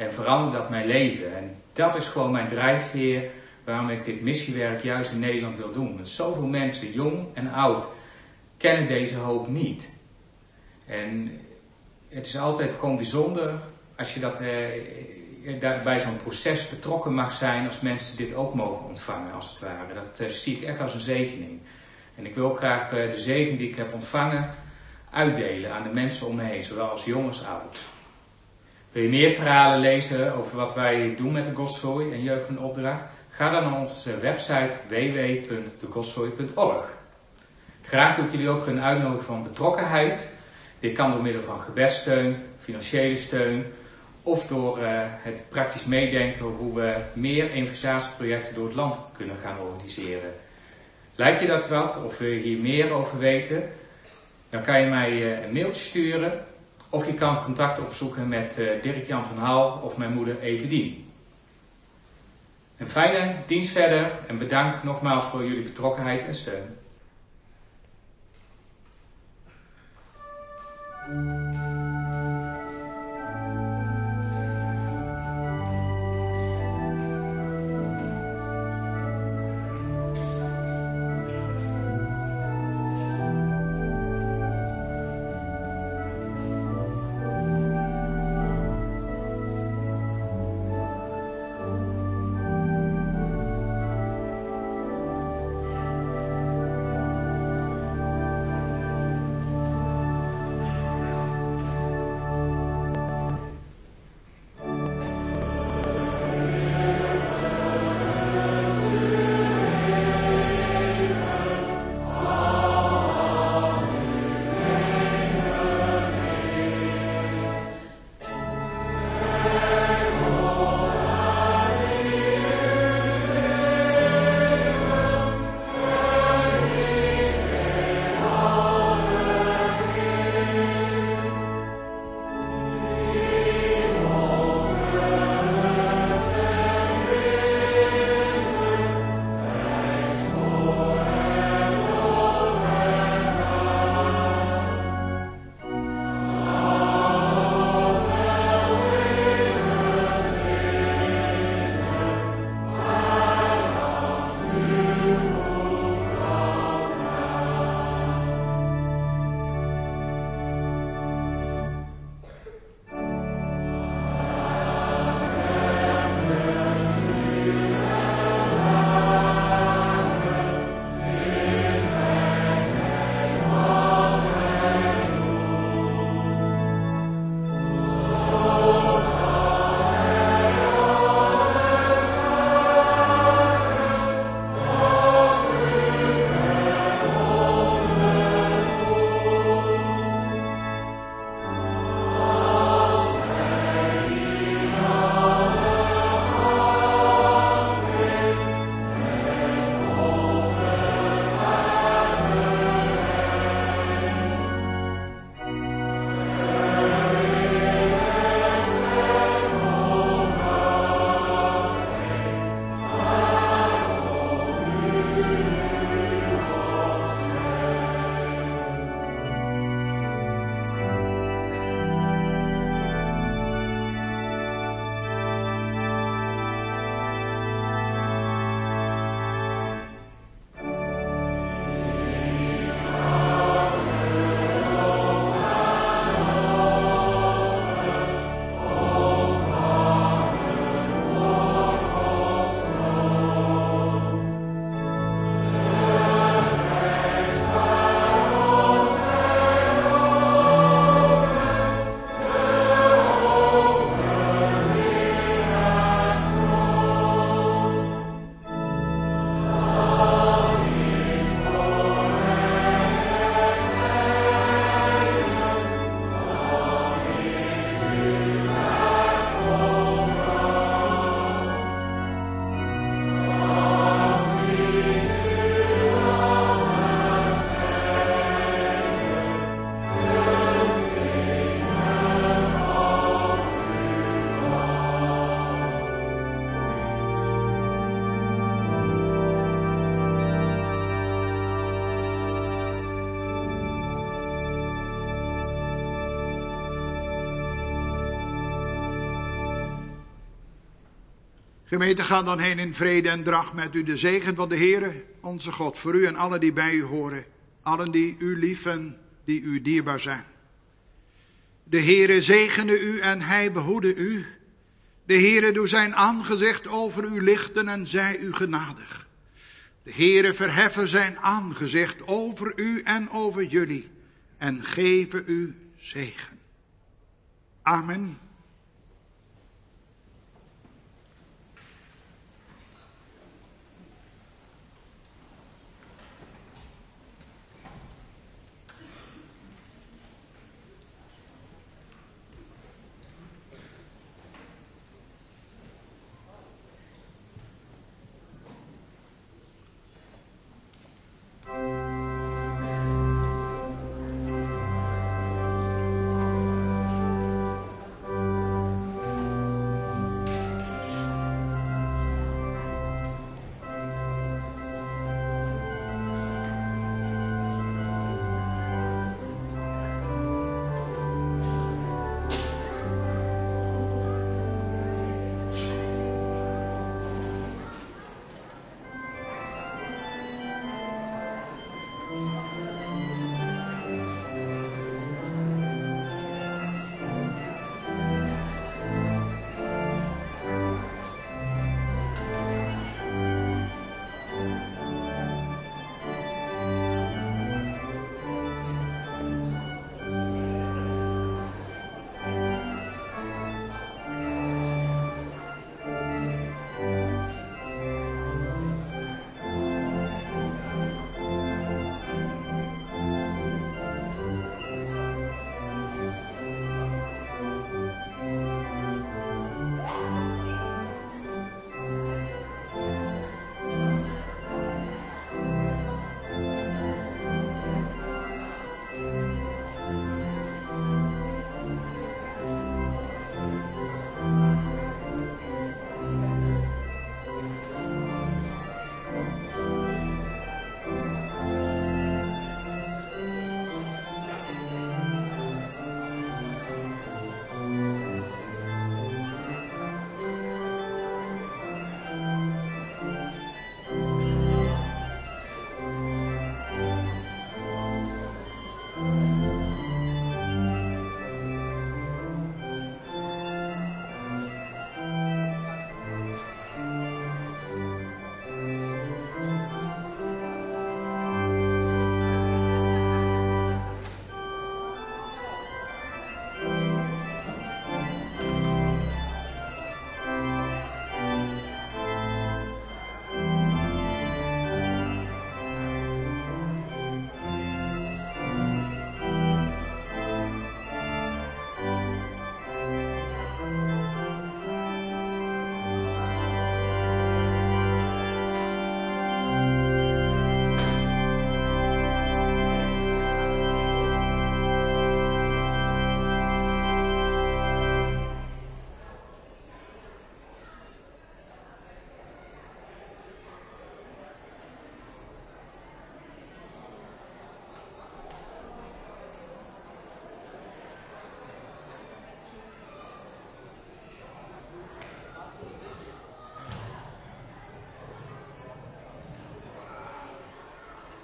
En verandert dat mijn leven. En dat is gewoon mijn drijfveer waarom ik dit missiewerk juist in Nederland wil doen. Want zoveel mensen, jong en oud, kennen deze hoop niet. En het is altijd gewoon bijzonder als je bij zo'n proces betrokken mag zijn, als mensen dit ook mogen ontvangen, als het ware. Dat zie ik echt als een zegening. En ik wil ook graag de zegen die ik heb ontvangen uitdelen aan de mensen om me heen, zowel als jong als oud. Wil je meer verhalen lezen over wat wij doen met de Goszooi en Jeugd met een Opdracht? Ga dan naar onze website www.degoszooi.org. Graag doe ik jullie ook een uitnodiging van betrokkenheid. Dit kan door middel van gebedssteun, financiële steun of door het praktisch meedenken hoe we meer evangelisatieprojecten door het land kunnen gaan organiseren. Lijkt je dat wat of wil je hier meer over weten? Dan kan je mij een mailtje sturen of je kan contact opzoeken met Dirk-Jan van Hal of mijn moeder Evedien. Een fijne dienst verder en bedankt nogmaals voor jullie betrokkenheid en steun. Gemeente, ga dan heen in vrede en draag met u de zegen van de Heere, onze God, voor u en allen die bij u horen. Allen die u lief en die u dierbaar zijn. De Heere zegene u en hij behoede u. De Heere doe zijn aangezicht over u lichten en zij u genadig. De Heere verheffen zijn aangezicht over u en over jullie en geven u zegen. Amen.